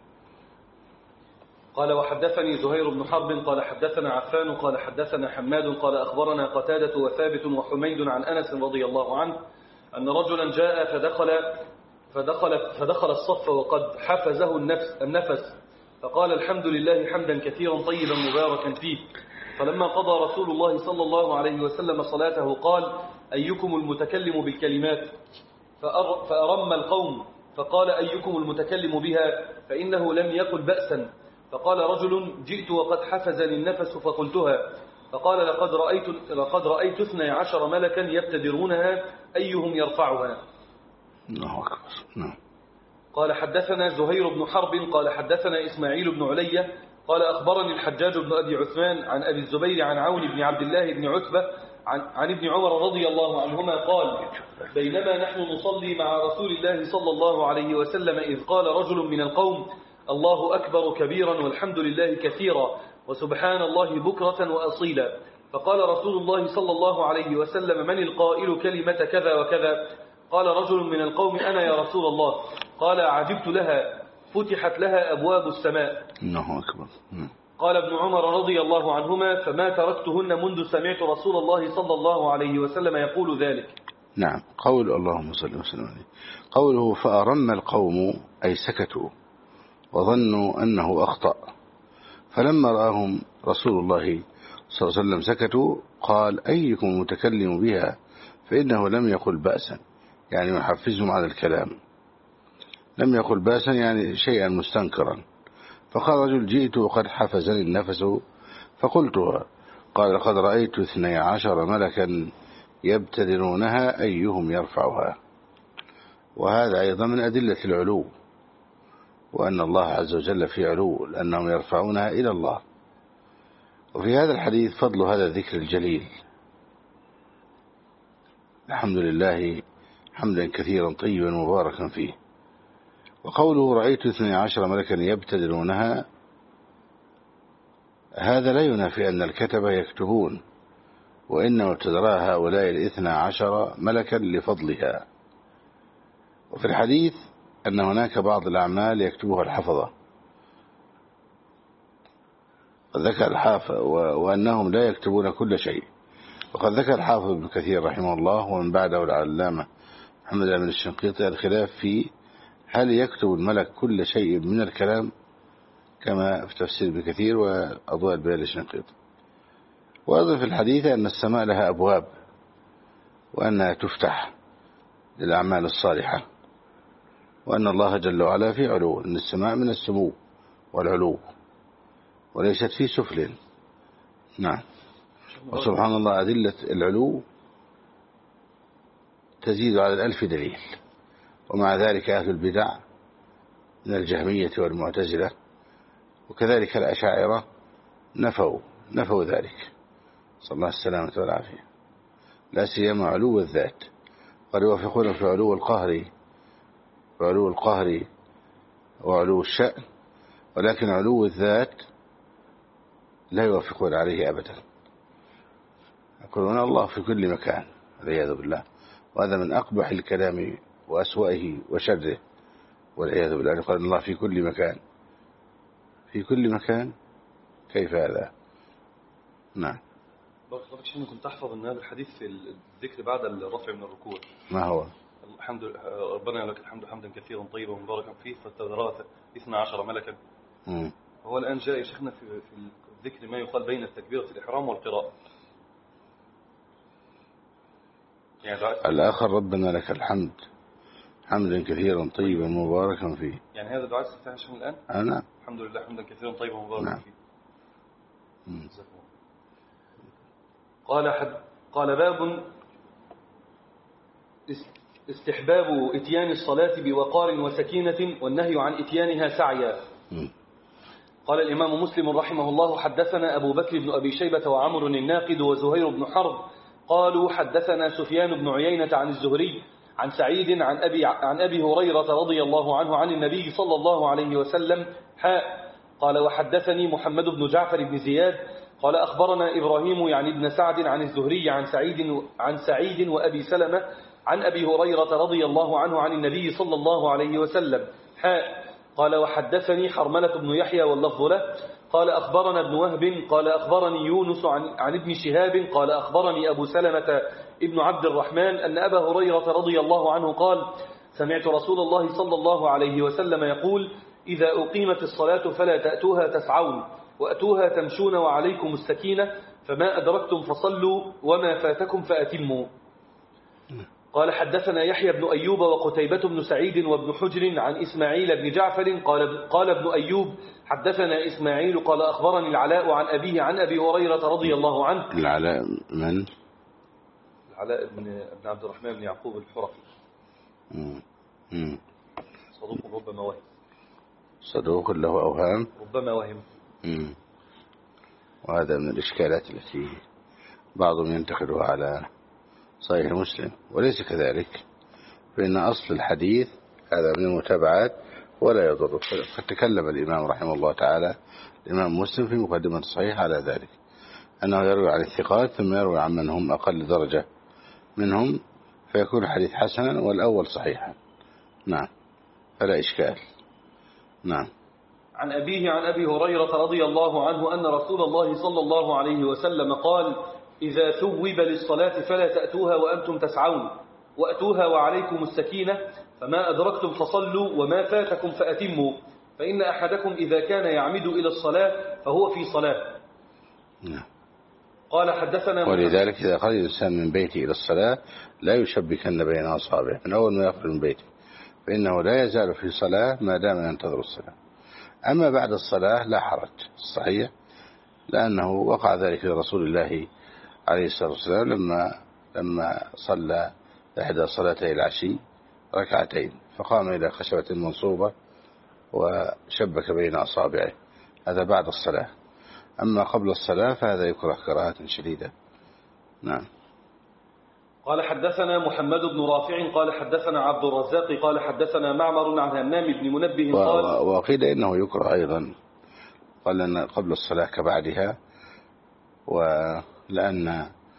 قال وحدثني زهير بن حرب قال حدثنا عفان قال حدثنا حماد قال أخبرنا قتادة وثابت وحميد عن أنس رضي الله عنه أن رجلا جاء فدخل فدخل فدخل الصف وقد حفزه النفس النفس فقال: الحمد لله حمدا كثيرا طيبا مباركا فيه. فلما قضى رسول الله صلى الله عليه وسلم صلاته قال: أيكم المتكلم بالكلمات؟ فأر فأرم القوم فقال: أيكم المتكلم بها؟ فإنه لم يقل بأسا. فقال رجل: جئت وقد حفزني النفس فقلتها. فقال: لقد رأيت, لقد رأيت اثني عشر ملكا يبتدرونها أيهم يرفعها. الله أكبر. نعم. قال حدثنا زهير بن حرب قال حدثنا إسماعيل بن علي قال أخبرني الحجاج بن أبي عثمان عن أبي الزبير عن عون بن عبد الله بن عتبة عن, عن ابن عمر رضي الله عنهما قال: بينما نحن نصلي مع رسول الله صلى الله عليه وسلم إذ قال رجل من القوم: الله أكبر كبيرا والحمد لله كثيرا وسبحان الله بكرة وأصيلا. فقال رسول الله صلى الله عليه وسلم: من القائل كلمة كذا وكذا؟ قال رجل من القوم: أنا يا رسول الله. قال: عجبت لها، فتحت لها أبواب السماء. الله أكبر. قال ابن عمر رضي الله عنهما: فما تركتهن منذ سمعت رسول الله صلى الله عليه وسلم يقول ذلك. نعم. قول اللهم صل وسلم عليه. قوله فأرم القوم أي سكتوا وظنوا أنه أخطأ، فلما رآهم رسول الله صلى الله عليه وسلم سكتوا قال: أيكم المتكلم بها؟ فإنه لم يقل بأسا، يعني يحفزهم على الكلام. لم يقل بأسا يعني شيئا مستنكرا. فقال رجل: جئت وقد حفزني النفس فقلتها. قال: لقد رأيت اثني عشر ملكا يبتدرونها أيهم يرفعها. وهذا أيضا من أدلة العلو، وأن الله عز وجل في علو، لأنهم يرفعونها إلى الله. وفي هذا الحديث فضل هذا الذكر الجليل: الحمد لله حمدا كثيرا طيبا مباركا فيه. وقوله رأيت اثني عشر ملكا يبتدرونها، هذا لا ينافي أن الكتبة يكتبون وإنما ابتدرها هؤلاء الاثنى عشر ملكا لفضلها. وفي الحديث أن هناك بعض الأعمال يكتبها الحفظة، ذكر الحافظ وأنهم لا يكتبون كل شيء. وقد ذكر الحافظ ابن كثير رحمه الله ومن بعده العلامة محمد بن الشنقيطي الخلاف في هل يكتب الملك كل شيء من الكلام كما في تفسير ابن كثير وأضواء البيان الشنقيطي. وأيضا في الحديث أن السماء لها أبواب وأنها تفتح للأعمال الصالحة، وأن الله جل وعلا في علو، أن السماء من السمو والعلو وليست في سفل. نعم. وسبحان الله أدلة العلو تزيد على الألف دليل، ومع ذلك أهل البدع من الجهمية والمعتزلة وكذلك الأشاعرة نفوا نفوا ذلك، صلى الله السلامة والعافية، لا سيما علو الذات. قد يوافقون في علو القهر وعلو القهر وعلو الشأن، ولكن علو الذات لا يوافقون عليه أبدا، يقولون الله في كل مكان والعياذ بالله، وهذا من أقبح الكلام وأسوأه وشره والعياذ بالله. يقول الله في كل مكان، في كل مكان، كيف هذا؟ نعم. بارك الله فيك. كنت أحفظ أن هذا الحديث في الذكر بعد الرفع من الركوع. ما هو؟ الحمد ربنا لك الحمد حمدا كثيرا طيبا مباركا فيه فابتدرها اثنا عشر ملكا. مم. هو الآن جاء يا شيخنا في في الذكر ما يقال بين التكبيرة الإحرام والقراءة. يعني الآخر ربنا لك الحمد حمدا كثيرا طيبا مباركا فيه. يعني هذا دعاء استفتاح الشيخ الآن؟ آه نعم. الحمد لله حمدا كثيرا طيبا مباركا نعم. فيه. مم. قال حد قال باب استحباب اتيان الصلاة بوقار وسكينة والنهي عن اتيانها سعيا. مم. قال الإمام مسلم رحمه الله حدثنا أبو بكر بن أبي شيبة وعمر الناقد وزهير بن حرب قالوا حدثنا سفيان بن عيينة عن الزهري عن سعيد عن أبي, عن أبي هريرة رضي الله عنه عن النبي صلى الله عليه وسلم حاء. قال وحدثني محمد بن جعفر بن زياد قال أخبرنا إبراهيم يعني ابن سعد عن الزهري عن سعيد, عن سعيد وأبي سلمة عن أبي هريرة رضي الله عنه عن النبي صلى الله عليه وسلم حاء. قال وحدثني حرملة بن يحيى واللفظ له قال أخبرنا ابن وهب قال أخبرني يونس عن, عن ابن شهاب قال أخبرني أبو سلمة ابن عبد الرحمن أن أبا هريرة رضي الله عنه قال سمعت رسول الله صلى الله عليه وسلم يقول إذا أقيمت الصلاة فلا تأتوها تسعون وأتوها تمشون وعليكم السكينة فما أدركتم فصلوا وما فاتكم فأتموا. قال حدثنا يحيى بن أيوب وقتيبة بن سعيد وابن حجر عن إسماعيل بن جعفر قال, قال ابن أيوب حدثنا إسماعيل قال أخبرني العلاء عن أبيه عن أبي هريرة رضي الله عنه. العلاء من؟ العلاء بن, بن عبد الرحمن بن يعقوب الحرقي صدوق ربما وهم صدوق له أوهام ربما وهم. مم. وهذا من الإشكالات التي بعضهم ينتقدها على صحيح مسلم وليس كذلك، فإن أصل الحديث هذا من المتابعات ولا يضر. قد تكلم الإمام رحمه الله تعالى الإمام مسلم في مقدمة الصحيح على ذلك أنه يروي عن الثقات ثم يروي عن من هم أقل درجة منهم فيكون الحديث حسنا والأول صحيحا. نعم فلا إشكال. نعم. عن أبيه عن أبي هريرة رضي الله عنه أن رسول الله صلى الله عليه وسلم قال إذا ثوب للصلاة فلا تأتوها وأنتم تسعون وأتوها وعليكم السكينة فما أدركتم فصلوا وما فاتكم فأتموا فإن أحدكم إذا كان يعمد إلى الصلاة فهو في صلاة. نعم. قال حدثنا ولذلك إذا خرج الإنسان من بيته إلى الصلاة لا يشبكن بين أصابعه من أول ما يخرج من بيته، فإنه لا يزال في صلاة ما دام ينتظر الصلاة. أما بعد الصلاة لا حرج صحيح، لأنه وقع ذلك لرسول الله عليه الصلاة والسلام لما لما صلى إحدى صلاتي العشي ركعتين فقام إلى خشبة منصوبة وشبك بين أصابعه، هذا بعد الصلاة. أما قبل الصلاة فهذا يكره كراهة شديدة. نعم. قال حدثنا محمد بن رافع قال حدثنا عبد الرزاق قال حدثنا معمر عن همام بن منبه قال وقيل إنه يكره أيضا، قال أن قبل الصلاة كبعدها، ولأن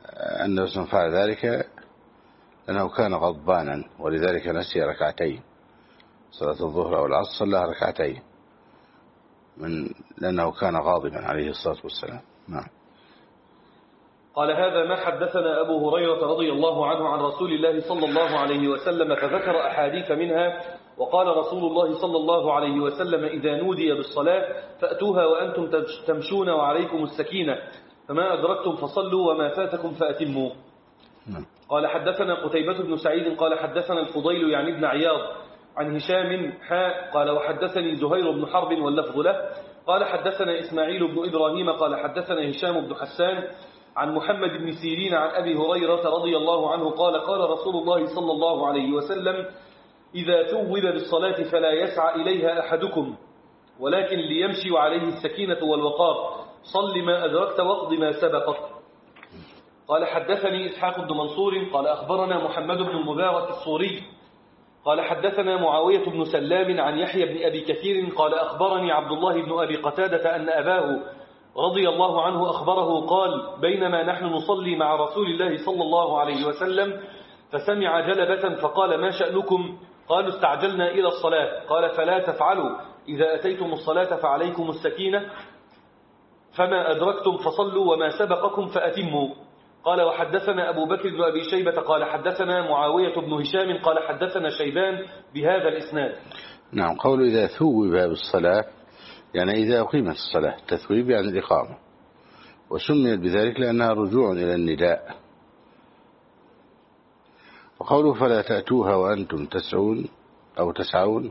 أنه فعل ذلك لأنه كان غضبانا ولذلك نسي ركعتين صلاة الظهر أو العصر صلى ركعتين من لأنه كان غاضبا عليه الصلاة والسلام. نعم. قال هذا ما حدثنا أبو هريرة رضي الله عنه عن رسول الله صلى الله عليه وسلم فذكر أحاديث منها. وقال رسول الله صلى الله عليه وسلم إذا نودي بالصلاة فأتوها وأنتم تمشون وعليكم السكينة فما أدركتم فصلوا وما فاتكم فأتموا. قال حدثنا قتيبة بن سعيد قال حدثنا الفضيل يعني ابن عياض عن هشام حاء قال وحدثني زهير بن حرب واللفظ له قال حدثنا إسماعيل بن إبراهيم قال حدثنا هشام بن حسان عن محمد بن سيرين عن أبي هريرة رضي الله عنه قال قال رسول الله صلى الله عليه وسلم إذا ثوب بالصلاة فلا يسعى إليها أحدكم ولكن ليمشي وعليه السكينة والوقار صل ما أدركت واقض ما سبقك. قال حدثني إسحاق بن منصور قال أخبرنا محمد بن المبارك الصوري قال حدثنا معاوية بن سلام عن يحيى بن أبي كثير قال أخبرني عبد الله بن أبي قتادة أن أباه رضي الله عنه أخبره قال بينما نحن نصلي مع رسول الله صلى الله عليه وسلم فسمع جلبة فقال ما شأنكم؟ قالوا استعجلنا إلى الصلاة. قال فلا تفعلوا إذا أتيتم الصلاة فعليكم السكينة فما أدركتم فصلوا وما سبقكم فأتموا. قال وحدثنا أبو بكر بن أبي شيبة قال حدثنا معاوية بن هشام قال حدثنا شيبان بهذا الإسناد. نعم. قول إذا ثوب بالصلاة يعني إذا أقيمت الصلاة. تثويب يعني الإقامة وسميت بذلك لأنها رجوع إلى النداء. وقوله فلا تأتوها وأنتم تسعون أو تسعون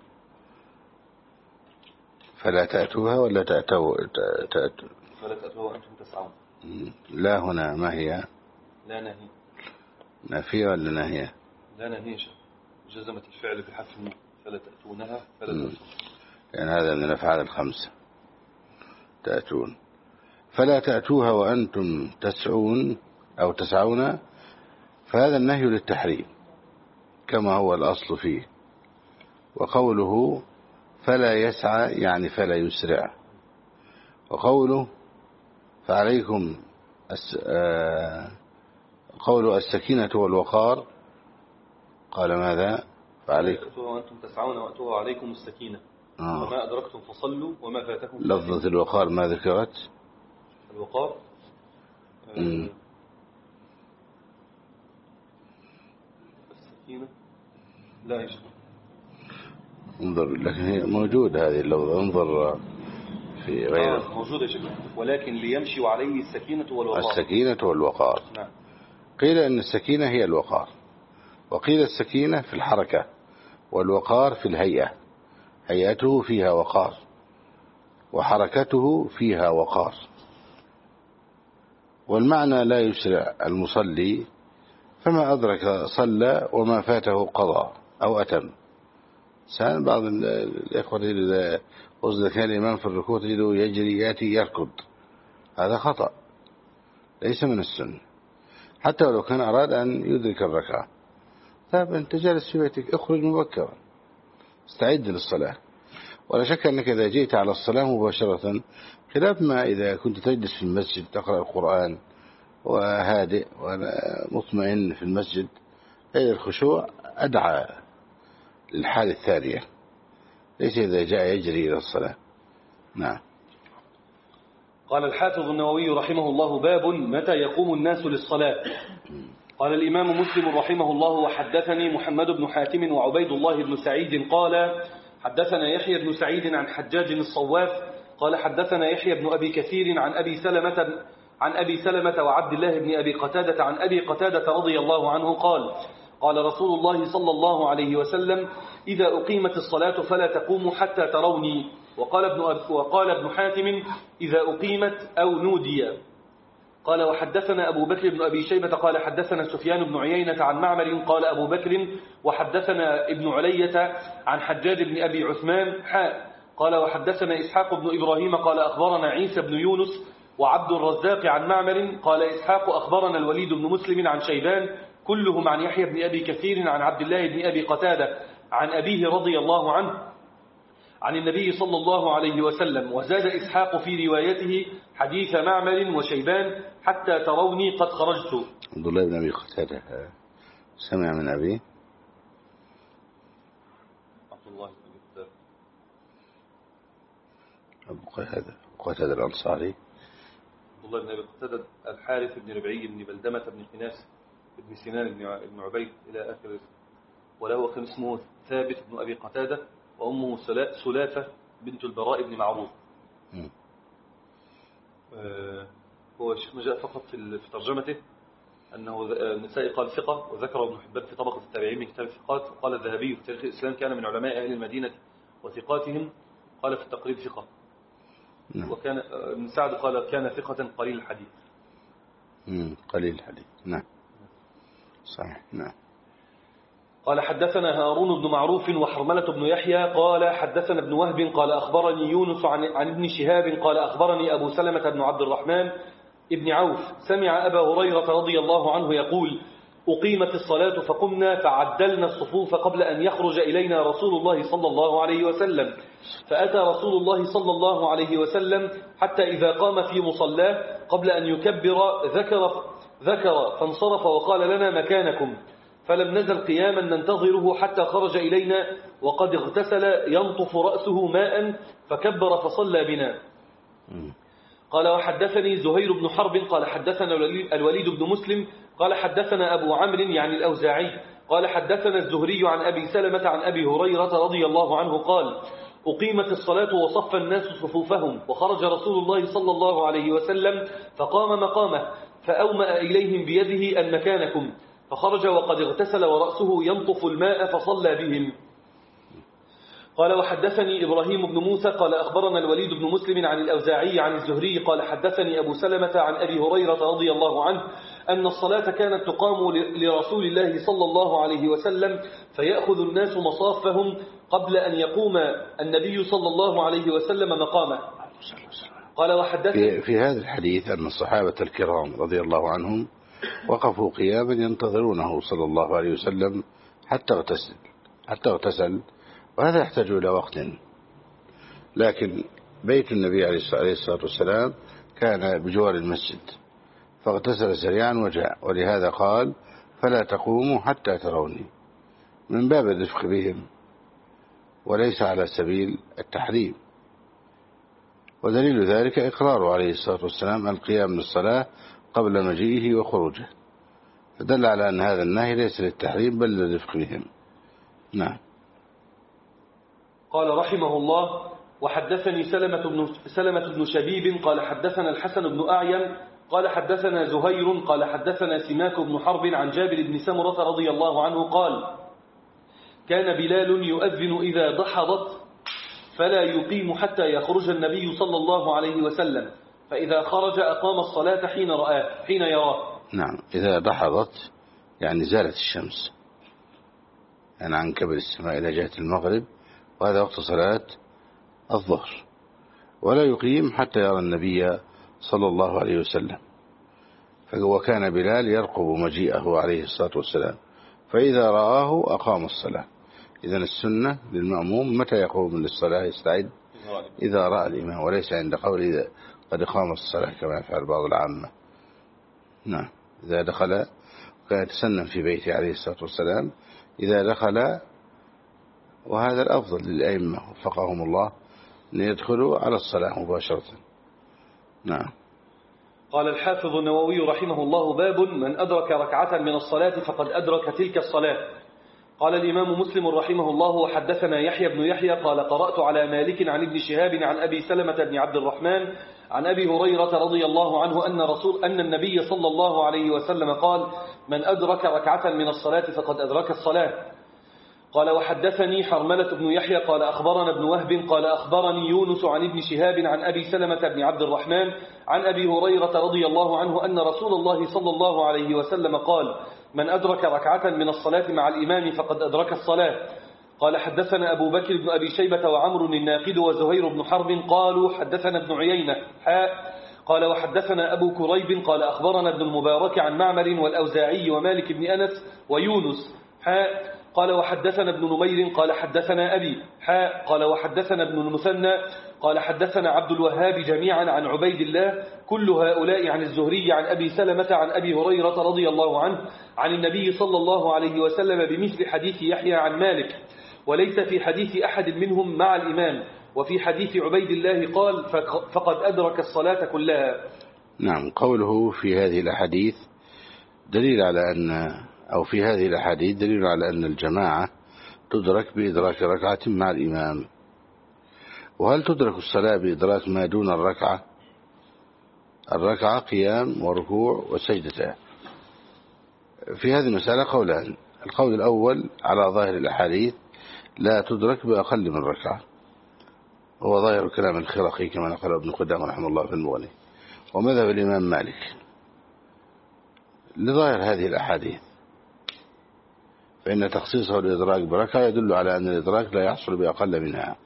فلا تأتوها ولا تأتوا تأتوا فلا تأتوها وأنتم تسعون. لا هنا ما هي؟ لا نهي. نافية ولا ناهية؟ لا نهي جزمت الفعل بحذف النون فلا تأتونها فلا تأتون يعني هذا من الأفعال الخمسة تأتون. فلا تأتوها وأنتم تسعون أو تسعون فهذا النهي للتحريم كما هو الأصل فيه. وقوله فلا يسعى يعني فلا يسرع. وقوله فعليكم الس... آه... قوله السكينة والوقار قال ماذا؟ فعليكم وأنتم تسعون وأتوها عليكم السكينة آه. وما أدركتم فصلوا وما فاتكم. لفظة الوقار ما ذكرت؟ الوقار آه... السكينة لا يشبه. انظر لكن هي موجودة هذه اللفظة. انظر في غير آه موجودة شبه ولكن ليمشي وعليه السكينة والوقار. السكينة والوقار. نعم. قيل أن السكينة هي الوقار وقيل السكينة في الحركة والوقار في الهيئة. هيئته فيها وقار وحركته فيها وقار. والمعنى لا يسرع المصلي فما أدرك صلى وما فاته قضى أو أتم. سأل بعض الإخوة إذا وصل كان الإمام في الركوع تجده يجري يأتي يركض هذا خطأ ليس من السنة حتى ولو كان أراد أن يدرك الركعة. طيب أنت جالس في بيتك اخرج مبكرا استعد للصلاة. ولا شك أنك إذا جئت على الصلاة مباشرة خلاف ما إذا كنت تجلس في المسجد تقرأ القرآن وهادئ ومطمئن في المسجد أي الخشوع أدعى للحال الثانية ليس إذا جاء يجري إلى الصلاة. نعم. قال الحافظ النووي رحمه الله باب متى يقوم الناس للصلاة. قال الإمام مسلم رحمه الله وحدثني محمد بن حاتم وعبيد الله بن سعيد قال حدثنا يحيى بن سعيد عن حجاج الصواف قال حدثنا يحيى بن أبي كثير عن أبي سلمة عن أبي سلمة وعبد الله بن أبي قتادة عن أبي قتادة رضي الله عنه قال قال رسول الله صلى الله عليه وسلم إذا أقيمت الصلاة فلا تقوموا حتى تروني. وقال ابن, وقال ابن حاتم إذا أقيمت أو نودي. قال وحدثنا أبو بكر بن أبي شيبة قال حدثنا سفيان بن عيينة عن معمر قال أبو بكر وحدثنا ابن علية عن حجاج بن أبي عثمان حاء قال وحدثنا إسحاق بن إبراهيم قال أخبرنا عيسى بن يونس وعبد الرزاق عن معمر قال إسحاق أخبرنا الوليد بن مسلم عن شيبان كلهم عن يحيى بن أبي كثير عن عبد الله بن أبي قتادة عن أبيه رضي الله عنه عن النبي صلى الله عليه وسلم. وزاد إسحاق في روايته حديث معمر وشيبان حتى تروني قد خرجت. عبد الله بن أبي قتادة سمع من أبي عبد الله بن أبي أبو قتادة قتادة الأنصاري عبد الله بن أبي قتادة الحارث بن ربعي بن بلدمة بن قناس بن سنان بن عبيد إلى آخر. وله أخ اسمه ثابت بن أبي قتادة وأمه سلافة بنت البراء بن معروف. آه هو الشيخ جاء فقط في ترجمته أنه النسائي قال ثقة، وذكر ابن حبان في طبقة التابعين من كتاب الثقات. وقال الذهبي في تاريخ الإسلام كان من علماء أهل المدينة وثقاتهم، قال في التقريب ثقة. نعم. وكان ابن سعد قال كان ثقة قليل الحديث. مم. قليل الحديث. نعم صحيح. نعم. قال حدثنا هارون بن معروف وحرملة بن يحيى قال حدثنا ابن وهب قال أخبرني يونس عن, عن ابن شهاب قال أخبرني أبو سلمة بن عبد الرحمن ابن عوف سمع أبا هريرة رضي الله عنه يقول أقيمت الصلاة فقمنا فعدلنا الصفوف قبل أن يخرج إلينا رسول الله صلى الله عليه وسلم، فأتى رسول الله صلى الله عليه وسلم حتى إذا قام في مصلاه قبل أن يكبر ذكر, ذكر فانصرف وقال لنا مكانكم، فلم نزل قياما ننتظره حتى خرج إلينا وقد اغتسل ينطف رأسه ماء فكبر فصلى بنا. قال وحدثني زهير بن حرب قال حدثنا الوليد بن مسلم قال حدثنا أبو عمرو يعني الأوزاعي قال حدثنا الزهري عن أبي سلمة عن أبي هريرة رضي الله عنه قال أقيمت الصلاة وصف الناس صفوفهم وخرج رسول الله صلى الله عليه وسلم فقام مقامه فأومأ إليهم بيده أن مكانكم، فخرج وقد اغتسل ورأسه ينطف الماء فصلى بهم. قال وحدثني إبراهيم بن موسى قال أخبرنا الوليد بن مسلم عن الأوزاعي عن الزهري قال حدثني أبو سلمة عن أبي هريرة رضي الله عنه أن الصلاة كانت تقام لرسول الله صلى الله عليه وسلم فيأخذ الناس مصافهم قبل أن يقوم النبي صلى الله عليه وسلم مقامه. قال وحدثني في, في هذا الحديث أن الصحابة الكرام رضي الله عنهم وقفوا قياما ينتظرونه صلى الله عليه وسلم حتى اغتسل حتى اغتسل وهذا يحتاج إلى وقت، لكن بيت النبي عليه الصلاة والسلام كان بجوار المسجد فاغتسل سريعا وجاء، ولهذا قال فلا تقوموا حتى تروني، من باب الرفق بهم وليس على سبيل التحريم. ودليل ذلك إقراره عليه الصلاة والسلام القيام للصلاة قبل مجيئه وخروجه، فدل على أن هذا النهي ليس للتحريم بل للرفق بهم. نعم. قال رحمه الله وحدثني سلمة بن, سلمة بن شبيب قال حدثنا الحسن بن أعين قال حدثنا زهير قال حدثنا سماك بن حرب عن جابر بن سمرة رضي الله عنه قال كان بلال يؤذن إذا دحضت فلا يقيم حتى يخرج النبي صلى الله عليه وسلم، فإذا خرج أقام الصلاة حين رآه حين يراه. نعم. إذا دحضت يعني زالت الشمس يعني عن كبر السماء إلى جهة المغرب، وهذا وقت صلاة الظهر، ولا يقيم حتى يرى النبي صلى الله عليه وسلم. وكان بلال يرقب مجيئه عليه الصلاة والسلام، فإذا رآه أقام الصلاة. إذن السنة للمأموم متى يقوم للصلاة يستعد إذا رأى الإمام، وليس عند قول إذا قد قام الصلاة كما يفعل بعض العامة. نعم. إذا دخل كان يتسنن في بيته عليه الصلاة والسلام إذا دخل، وهذا الأفضل للأئمة وفقهم الله أن يدخلوا على الصلاة مباشرة. نعم. قال الحافظ النووي رحمه الله باب من أدرك ركعة من الصلاة فقد أدرك تلك الصلاة. قال الإمام مسلم رحمه الله وحدثنا يحيى بن يحيى قال قرأت على مالك عن ابن شهاب عن أبي سلمة بن عبد الرحمن عن أبي هريرة رضي الله عنه أن رسول أن النبي صلى الله عليه وسلم قال من أدرك ركعة من الصلاة فقد أدرك الصلاة. قال وحدثني حرملة بن يحيى قال أخبرنا ابن وهب قال أخبرني يونس عن ابن شهاب عن أبي سلمة بن عبد الرحمن عن أبي هريرة رضي الله عنه أن رسول الله صلى الله عليه وسلم قال من أدرك ركعة من الصلاة مع الإمام فقد أدرك الصلاة. قال حدثنا أبو بكر بن أبي شيبة وعمر الناقد وزهير بن حرب قالوا حدثنا ابن عيينة حاء قال وحدثنا أبو كريب قال أخبرنا ابن المبارك عن معمر والأوزاعي ومالك بن أنس ويونس حاء قال وحدثنا ابن نمير قال حدثنا أبي حاء قال وحدثنا ابن المثنى قال حدثنا عبد الوهاب جميعا عن عبيد الله كل هؤلاء عن الزهري عن أبي سلمة عن أبي هريرة رضي الله عنه عن النبي صلى الله عليه وسلم بمثل حديث يحيى عن مالك، وليس في حديث أحد منهم مع الإمام. وفي حديث عبيد الله قال فقد أدرك الصلاة كلها. نعم. قوله في هذه الأحاديث دليل على أن أو في هذه الأحاديث دليل على أن الجماعة تدرك بإدراك ركعة مع الإمام. وهل تدرك الصلاة بإدراك ما دون الركعة؟ الركعة قيام وركوع وسجدتان. في هذه المسألة قولان. القول الأول على ظاهر الأحاديث لا تدرك بأقل من ركعة، هو ظاهر كلام الخرقي كما نقل ابن قدامة رحمه الله في المغني، ومذهب الإمام مالك لظاهر هذه الأحاديث، فإن تخصيصه الإدراك بركعة يدل على أن الإدراك لا يحصل بأقل منها،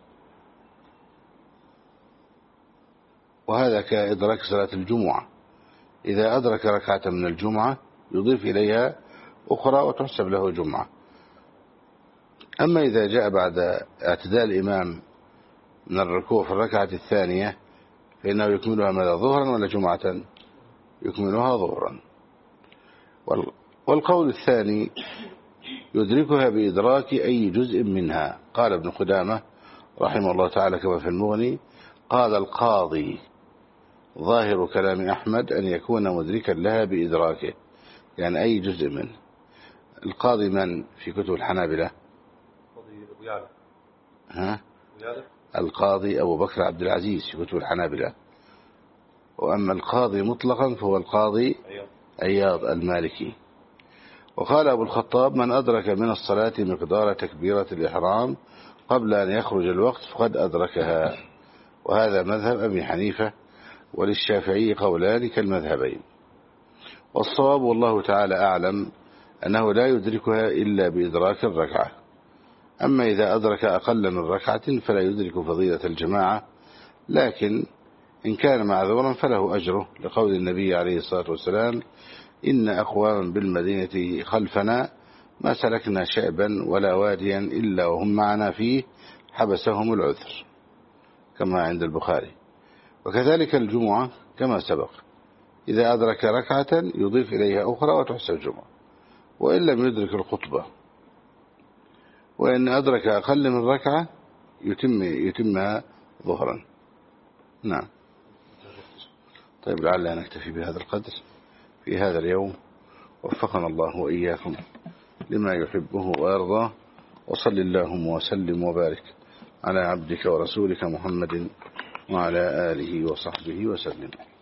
وهذا كإدراك صلاة الجمعة، إذا أدرك ركعة من الجمعة يضيف إليها أخرى وتحسب له جمعة. أما إذا جاء بعد اعتدال الإمام من الركوع في الركعة الثانية فإنه يكملها ماذا؟ ظهرا ولا جمعة؟ يكملها ظهرا. والقول الثاني يدركها بإدراك أي جزء منها. قال ابن قدامة رحمه الله تعالى كما في المغني قال القاضي ظاهر كلام أحمد أن يكون مدركا لها بإدراكه، يعني أي جزء منه. القاضي من في كتب الحنابلة؟ ها؟ القاضي أبو بكر عبد العزيز في كتب الحنابلة. وأما القاضي مطلقا فهو القاضي عياض المالكي. وقال أبو الخطاب من أدرك من الصلاة مقدار تكبيرة الإحرام قبل أن يخرج الوقت فقد أدركها، وهذا مذهب أبي حنيفة، وللشافعي قولان كالمذهبين. والصواب والله تعالى أعلم أنه لا يدركها إلا بإدراك الركعة. أما إذا أدرك أقل من ركعة فلا يدرك فضيلة الجماعة، لكن إن كان معذورا فله أجره، لقول النبي عليه الصلاة والسلام إن أقواما بالمدينة خلفنا ما سلكنا شعبا ولا واديا إلا وهم معنا فيه حبسهم العذر، كما عند البخاري. وكذلك الجمعة كما سبق، إذا أدرك ركعة يضيف إليها أخرى وتحسب جمعة، وإن لم يدرك الخطبة. وإن أدرك أقل من ركعة يتم يتمها ظهرا. نعم. طيب لعلنا نكتفي بهذا القدر في هذا اليوم، وفقنا الله وإياكم لما يحبه ويرضاه، وصل اللهم وسلم وبارك على عبدك ورسولك محمد وعلى آله وصحبه وسلم.